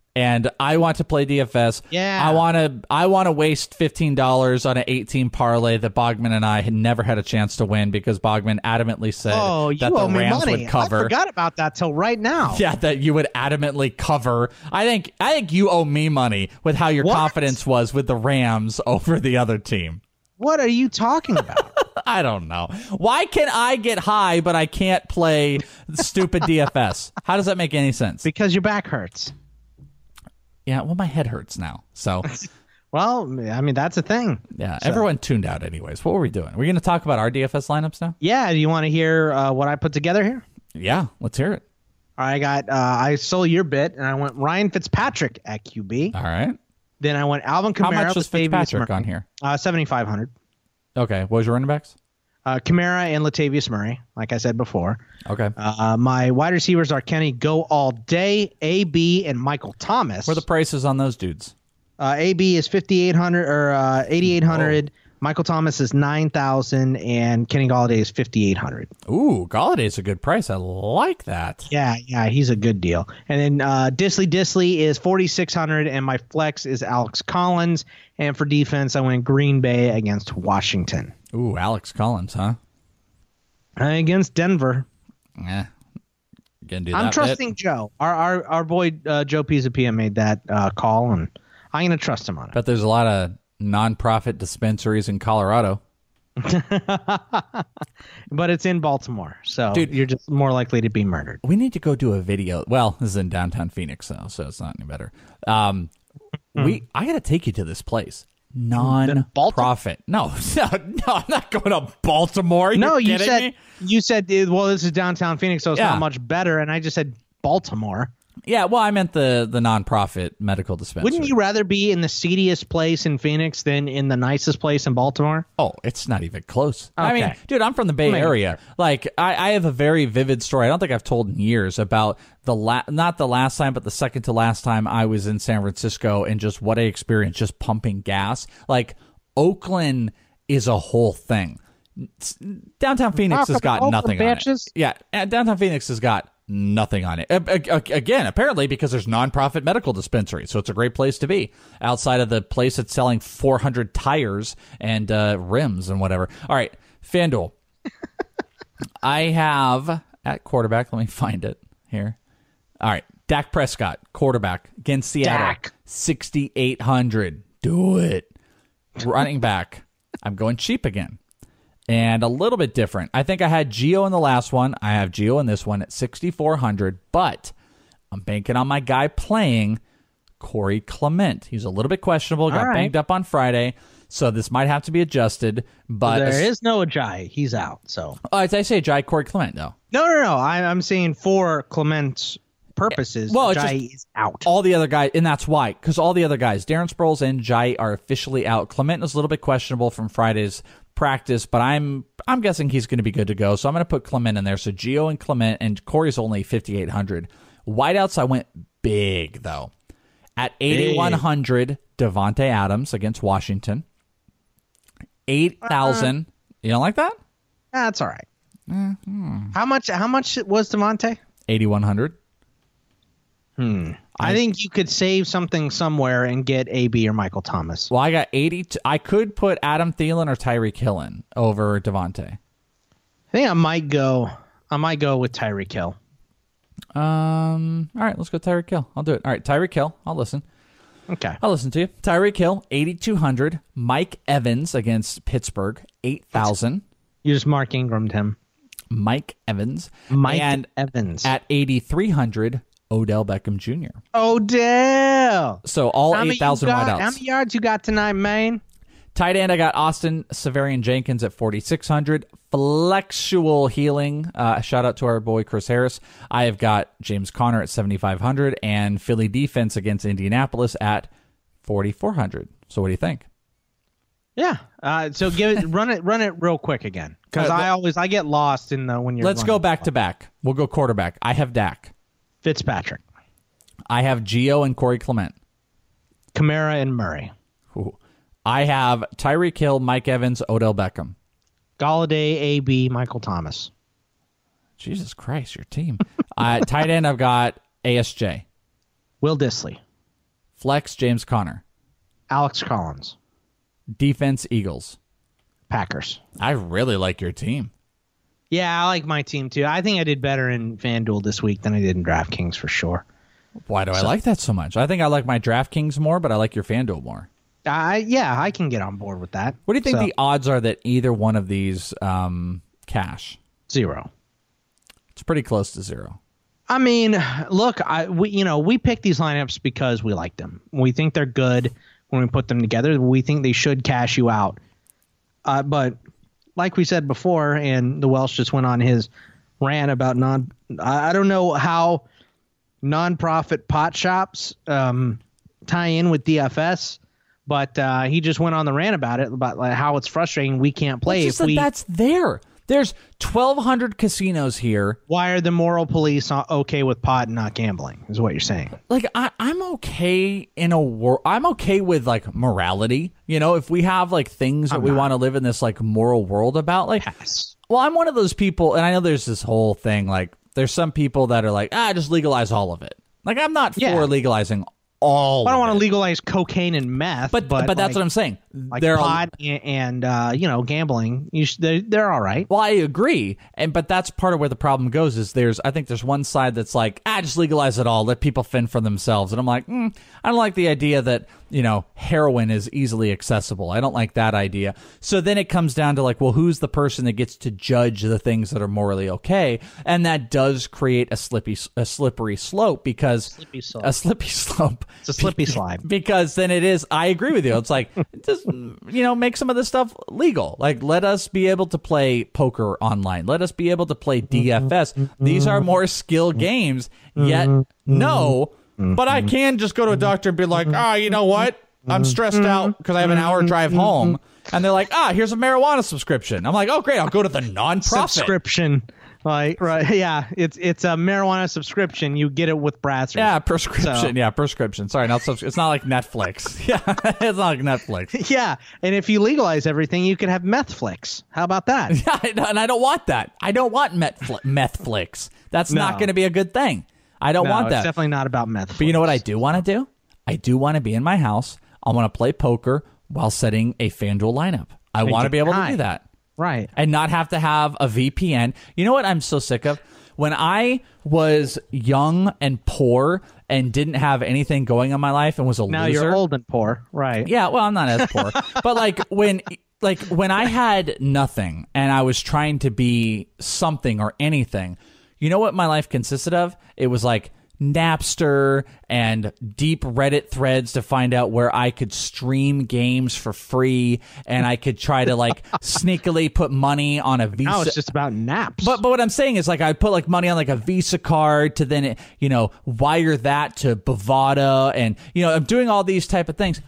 And I want to play D F S. Yeah. I want to I want to waste fifteen dollars on an eight-team parlay that Bogman and I had never had a chance to win because Bogman adamantly said oh, that you the owe me Rams money. would cover. I forgot about that till right now. Yeah, that you would adamantly cover. I think I think you owe me money with how your What? confidence was with the Rams over the other team. What are you talking about? I don't know. Why can I get high but I can't play stupid D F S? How does that make any sense? Because your back hurts. Yeah, well, my head hurts now. So, well, I mean, that's a thing. Yeah, so. Everyone tuned out anyways. What were we doing? We're going to talk about our D F S lineups now? Yeah, do you want to hear uh, what I put together here? Yeah, let's hear it. All right, I got, uh, I stole your bit, and I went Ryan Fitzpatrick at Q B. All right. Then I went Alvin Kamara. How much was Fitzpatrick Murray. on here? Uh, seventy-five hundred. Okay, what was your running backs? Uh, Kamara and Latavius Murray, like I said before. Okay. Uh, my wide receivers are Kenny Go All Day, A B, and Michael Thomas. What are the prices on those dudes? Uh, A B is fifty-eight hundred or uh, eighty-eight hundred. Michael Thomas is nine thousand, and Kenny Golladay is fifty-eight hundred. Ooh, Galladay's a good price. I like that. Yeah, yeah, he's a good deal. And then uh, Disley Disley is forty-six hundred, and my flex is Alex Collins. And for defense, I went Green Bay against Washington. Ooh, Alex Collins, huh? Against Denver. Yeah. Gonna do I'm that trusting bit. Joe. Our our our boy uh, Joe Pisapia made that uh, call, and I'm going to trust him on it. But there's a lot of non-profit dispensaries in Colorado. But it's in Baltimore, so Dude, you're just more likely to be murdered. We need to go do a video. Well, this is in downtown Phoenix, though, so it's not any better. Um, we I got to take you to this place. Non-profit. No, no, no, I'm not going to Baltimore. Are No, you you kidding said me? you said well, this is downtown Phoenix, so it's Yeah. not much better. And I just said Baltimore. Yeah, well, I meant the the non-profit medical dispensary. Wouldn't you rather be in the seediest place in Phoenix than in the nicest place in Baltimore? Oh, it's not even close. I mean, Okay. dude, I'm from the Bay Maybe. Area. Like, I, I have a very vivid story. I don't think I've told in years about the la- not the last time, but the second to last time I was in San Francisco and just what I experienced just pumping gas. Like, Oakland is a whole thing. Downtown Phoenix has got Oakland nothing on it. bitches. Yeah, and downtown Phoenix has got nothing on it. A- a- Again, apparently because there's nonprofit medical dispensaries, so it's a great place to be outside of the place that's selling four hundred tires and uh, rims and whatever. All right, FanDuel. I have at quarterback. Let me find it here. All right, Dak Prescott, quarterback against Seattle, Dak. sixty-eight hundred. Do it. Running back. I'm going cheap again. And a little bit different. I think I had Gio in the last one. I have Gio in this one at sixty-four hundred, but I'm banking on my guy playing Corey Clement. He's a little bit questionable, got All right. banged up on Friday, so this might have to be adjusted. But There is no Ajayi. He's out. So Oh, did I say Jai Corey Clement, though? no, no, no. I, I'm saying for Clement's purposes, Well, it's Ajayi just- is out. All the other guys, and that's why, because all the other guys, Darren Sproles and Jai, are officially out. Clement is a little bit questionable from Friday's practice, but I'm I'm guessing he's going to be good to go. So I'm going to put Clement in there. So Gio and Clement, and Corey's only fifty-eight hundred. Wideouts, I went big, though. At eighty-one hundred, Devontae Adams against Washington. eight thousand. Uh, you don't like that? That's all right. Mm-hmm. How much? How much was Devontae? eighty-one hundred. Hmm. I, I think you could save something somewhere and get A B or Michael Thomas. Well, I got eighty. T- I could put Adam Thielen or Tyreek Hill in over Devontae. I think I might go. I might go with Tyreek Hill. Um. All right, let's go Tyreek Hill. I'll do it. All right, Tyreek Hill. I'll listen. Okay. I'll listen to you. Tyreek Hill, eighty-two hundred. Mike Evans against Pittsburgh, eight thousand. You just Mark Ingram'd him. Mike Evans. Mike and Evans. At eighty-three hundred, Odell Beckham Junior Odell. So all How many eight thousand you got- wideouts. How many yards you got tonight, man? Tight end, I got Austin Severian Jenkins at forty-six hundred. Flexual healing. Uh, shout out to our boy Chris Harris. I have got James Conner at seventy-five hundred and Philly defense against Indianapolis at forty-four hundred. So what do you think? Yeah. Uh, so give it, run it, run it real quick again, because Uh, I always I get lost in the when you're. Let's go running. back to back. We'll go quarterback. I have Dak. Fitzpatrick, I have Gio and Corey Clement. Kamara, and Murray. Ooh. I have Tyreek Hill, Mike Evans, Odell Beckham. Galladay, A B, Michael Thomas. Jesus Christ, your team. uh, tight end, I've got A S J. Will Disley. Flex, James Conner. Alex Collins. Defense, Eagles. Packers. I really like your team. Yeah, I like my team too. I think I did better in FanDuel this week than I did in DraftKings for sure. Why do I So- like that so much? I think I like my DraftKings more, but I like your FanDuel more. I yeah, I can get on board with that. What do you think So, the odds are that either one of these um, cash? Zero. It's pretty close to zero. I mean, look, I we you know we pick these lineups because we like them. We think they're good when we put them together. We think they should cash you out. Uh, but like we said before, and the Welsh just went on his rant about non. I I don't know how nonprofit pot shops um, tie in with D F S, but uh, he just went on the rant about it, about like, how it's frustrating we can't play Well, if just that we. that's there. There's twelve hundred casinos here. Why are the moral police o- okay with pot and not gambling? Is what you're saying. Like I, I'm okay in a world. I'm okay with like morality. You know, if we have like things that I'm we not. want to live in this like moral world about, like, well, I'm one of those people, and I know there's this whole thing. Like, there's some people that are like, ah, just legalize all of it. Like, I'm not Yeah. for legalizing all. I don't of want to it. legalize cocaine and meth, But but but that's like- what I'm saying. Like There are- pot and, and uh, you know gambling, you sh- they're, they're all right. Well, I agree, and but that's part of where the problem goes. Is there's I think there's one side that's like, ah, just legalize it all, let people fend for themselves, and I'm like, mm, I don't like the idea that you know heroin is easily accessible. I don't like that idea. So then it comes down to like, well, who's the person that gets to judge the things that are morally okay, and that does create a slippy a slippery slope because Slippy slope. a slippy slope. It's a slippy slide. Because then it is, I agree with you. It's like, just, you know, make some of this stuff legal. Like, let us be able to play poker online. Let us be able to play D F S. These are more skill games, yet no. But I can just go to a doctor and be like, ah, you know what? I'm stressed out because I have an hour drive home. And they're like, ah, here's a marijuana subscription. I'm like, oh, great. I'll go to the nonprofit. Subscription, like right? Yeah, it's it's a marijuana subscription. You get it with Brazzers. Yeah, prescription. So- Yeah, prescription. Sorry, not subs- it's not like Netflix. Yeah, it's not like Netflix. Yeah, and if you legalize everything, you could have Methflix. How about that? Yeah, and I don't want that. I don't want Metfli- Methflix. That's not No. going to be a good thing. I don't No, want it's that. definitely not about meth. But you know what I do want to do? I do want to be in my house. I want to play poker while setting a FanDuel lineup. I And want to get be able to high. do that. Right. And not have to have a V P N. You know what I'm so sick of? When I was young and poor and didn't have anything going in my life and was a Now loser. you're old and poor. Right. Yeah, well, I'm not as poor. But like when like when I had nothing and I was trying to be something or anything, you know what my life consisted of? It was like Napster and deep Reddit threads to find out where I could stream games for free, and I could try to like sneakily put money on a Visa. Now it's just about naps. But but what I'm saying is like I put like money on like a Visa card to then you know wire that to Bovada, and you know I'm doing all these type of things.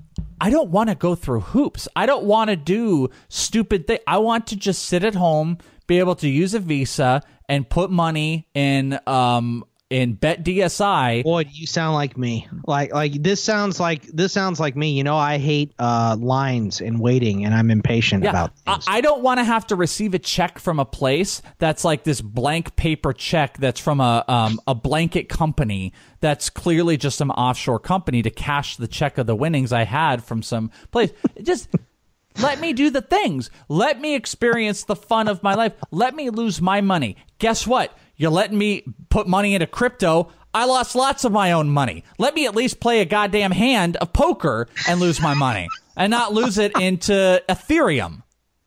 I don't want to go through hoops. I don't want to do stupid things. I want to just sit at home, be able to use a Visa and put money in um in Bet D S I. Boy, do you sound like me. Like like this sounds like this sounds like me. You know, I hate uh, lines and waiting, and I'm impatient Yeah, about I, I don't want to have to receive a check from a place that's like this blank paper check that's from a um, a blanket company that's clearly just some offshore company to cash the check of the winnings I had from some place. Just let me do the things. Let me experience the fun of my life. Let me lose my money. Guess what? You're letting me put money into crypto. I lost lots of my own money. Let me at least play a goddamn hand of poker and lose my money and not lose it into Ethereum.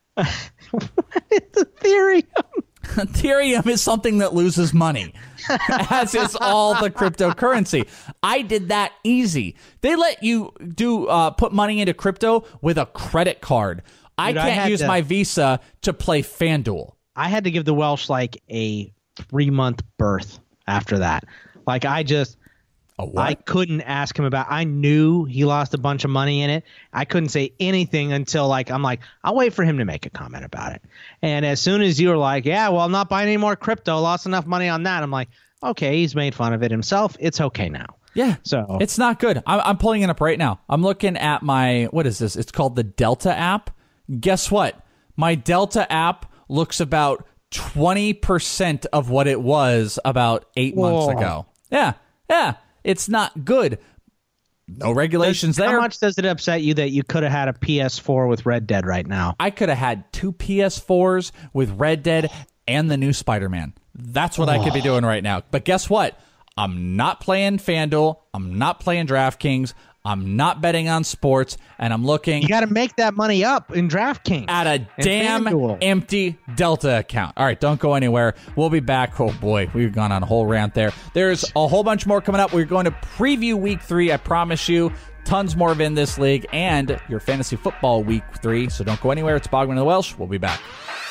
Ethereum. Ethereum is something that loses money, as is all the cryptocurrency. I did that easy. They let you do uh, put money into crypto with a credit card. I Dude, I can't had use to- my Visa to play FanDuel. I had to give the Welsh like a three month birth after that. Like I just, I couldn't ask him about. I knew he lost a bunch of money in it. I couldn't say anything until like I'm like I'll wait for him to make a comment about it. And as soon as you were like, yeah, well, I'm not buying any more crypto. Lost enough money on that. I'm like, okay, he's made fun of it himself. It's okay now. Yeah. So It's not good. I'm, I'm pulling it up right now. I'm looking at my, what is this? It's called the Delta app. Guess what? My Delta app looks about twenty percent of what it was about eight months Whoa. ago. Yeah. Yeah. It's not good. no regulations does, there. How much does it upset you that you could have had a P S four with Red Dead right now? I could have had two P S fours with Red Dead and the new Spider-Man. That's what oh. I could be doing right now. But guess what? I'm not playing FanDuel. I'm not playing DraftKings. I'm not betting on sports, and I'm looking. You got to make that money up in DraftKings. At a damn FanDuel. Empty Delta account. All right, don't go anywhere. We'll be back. Oh, boy, we've gone on a whole rant there. There's a whole bunch more coming up. We're going to preview week three, I promise you. Tons more of in this league and your fantasy football week three. So don't go anywhere. It's Bogman and the Welsh. We'll be back.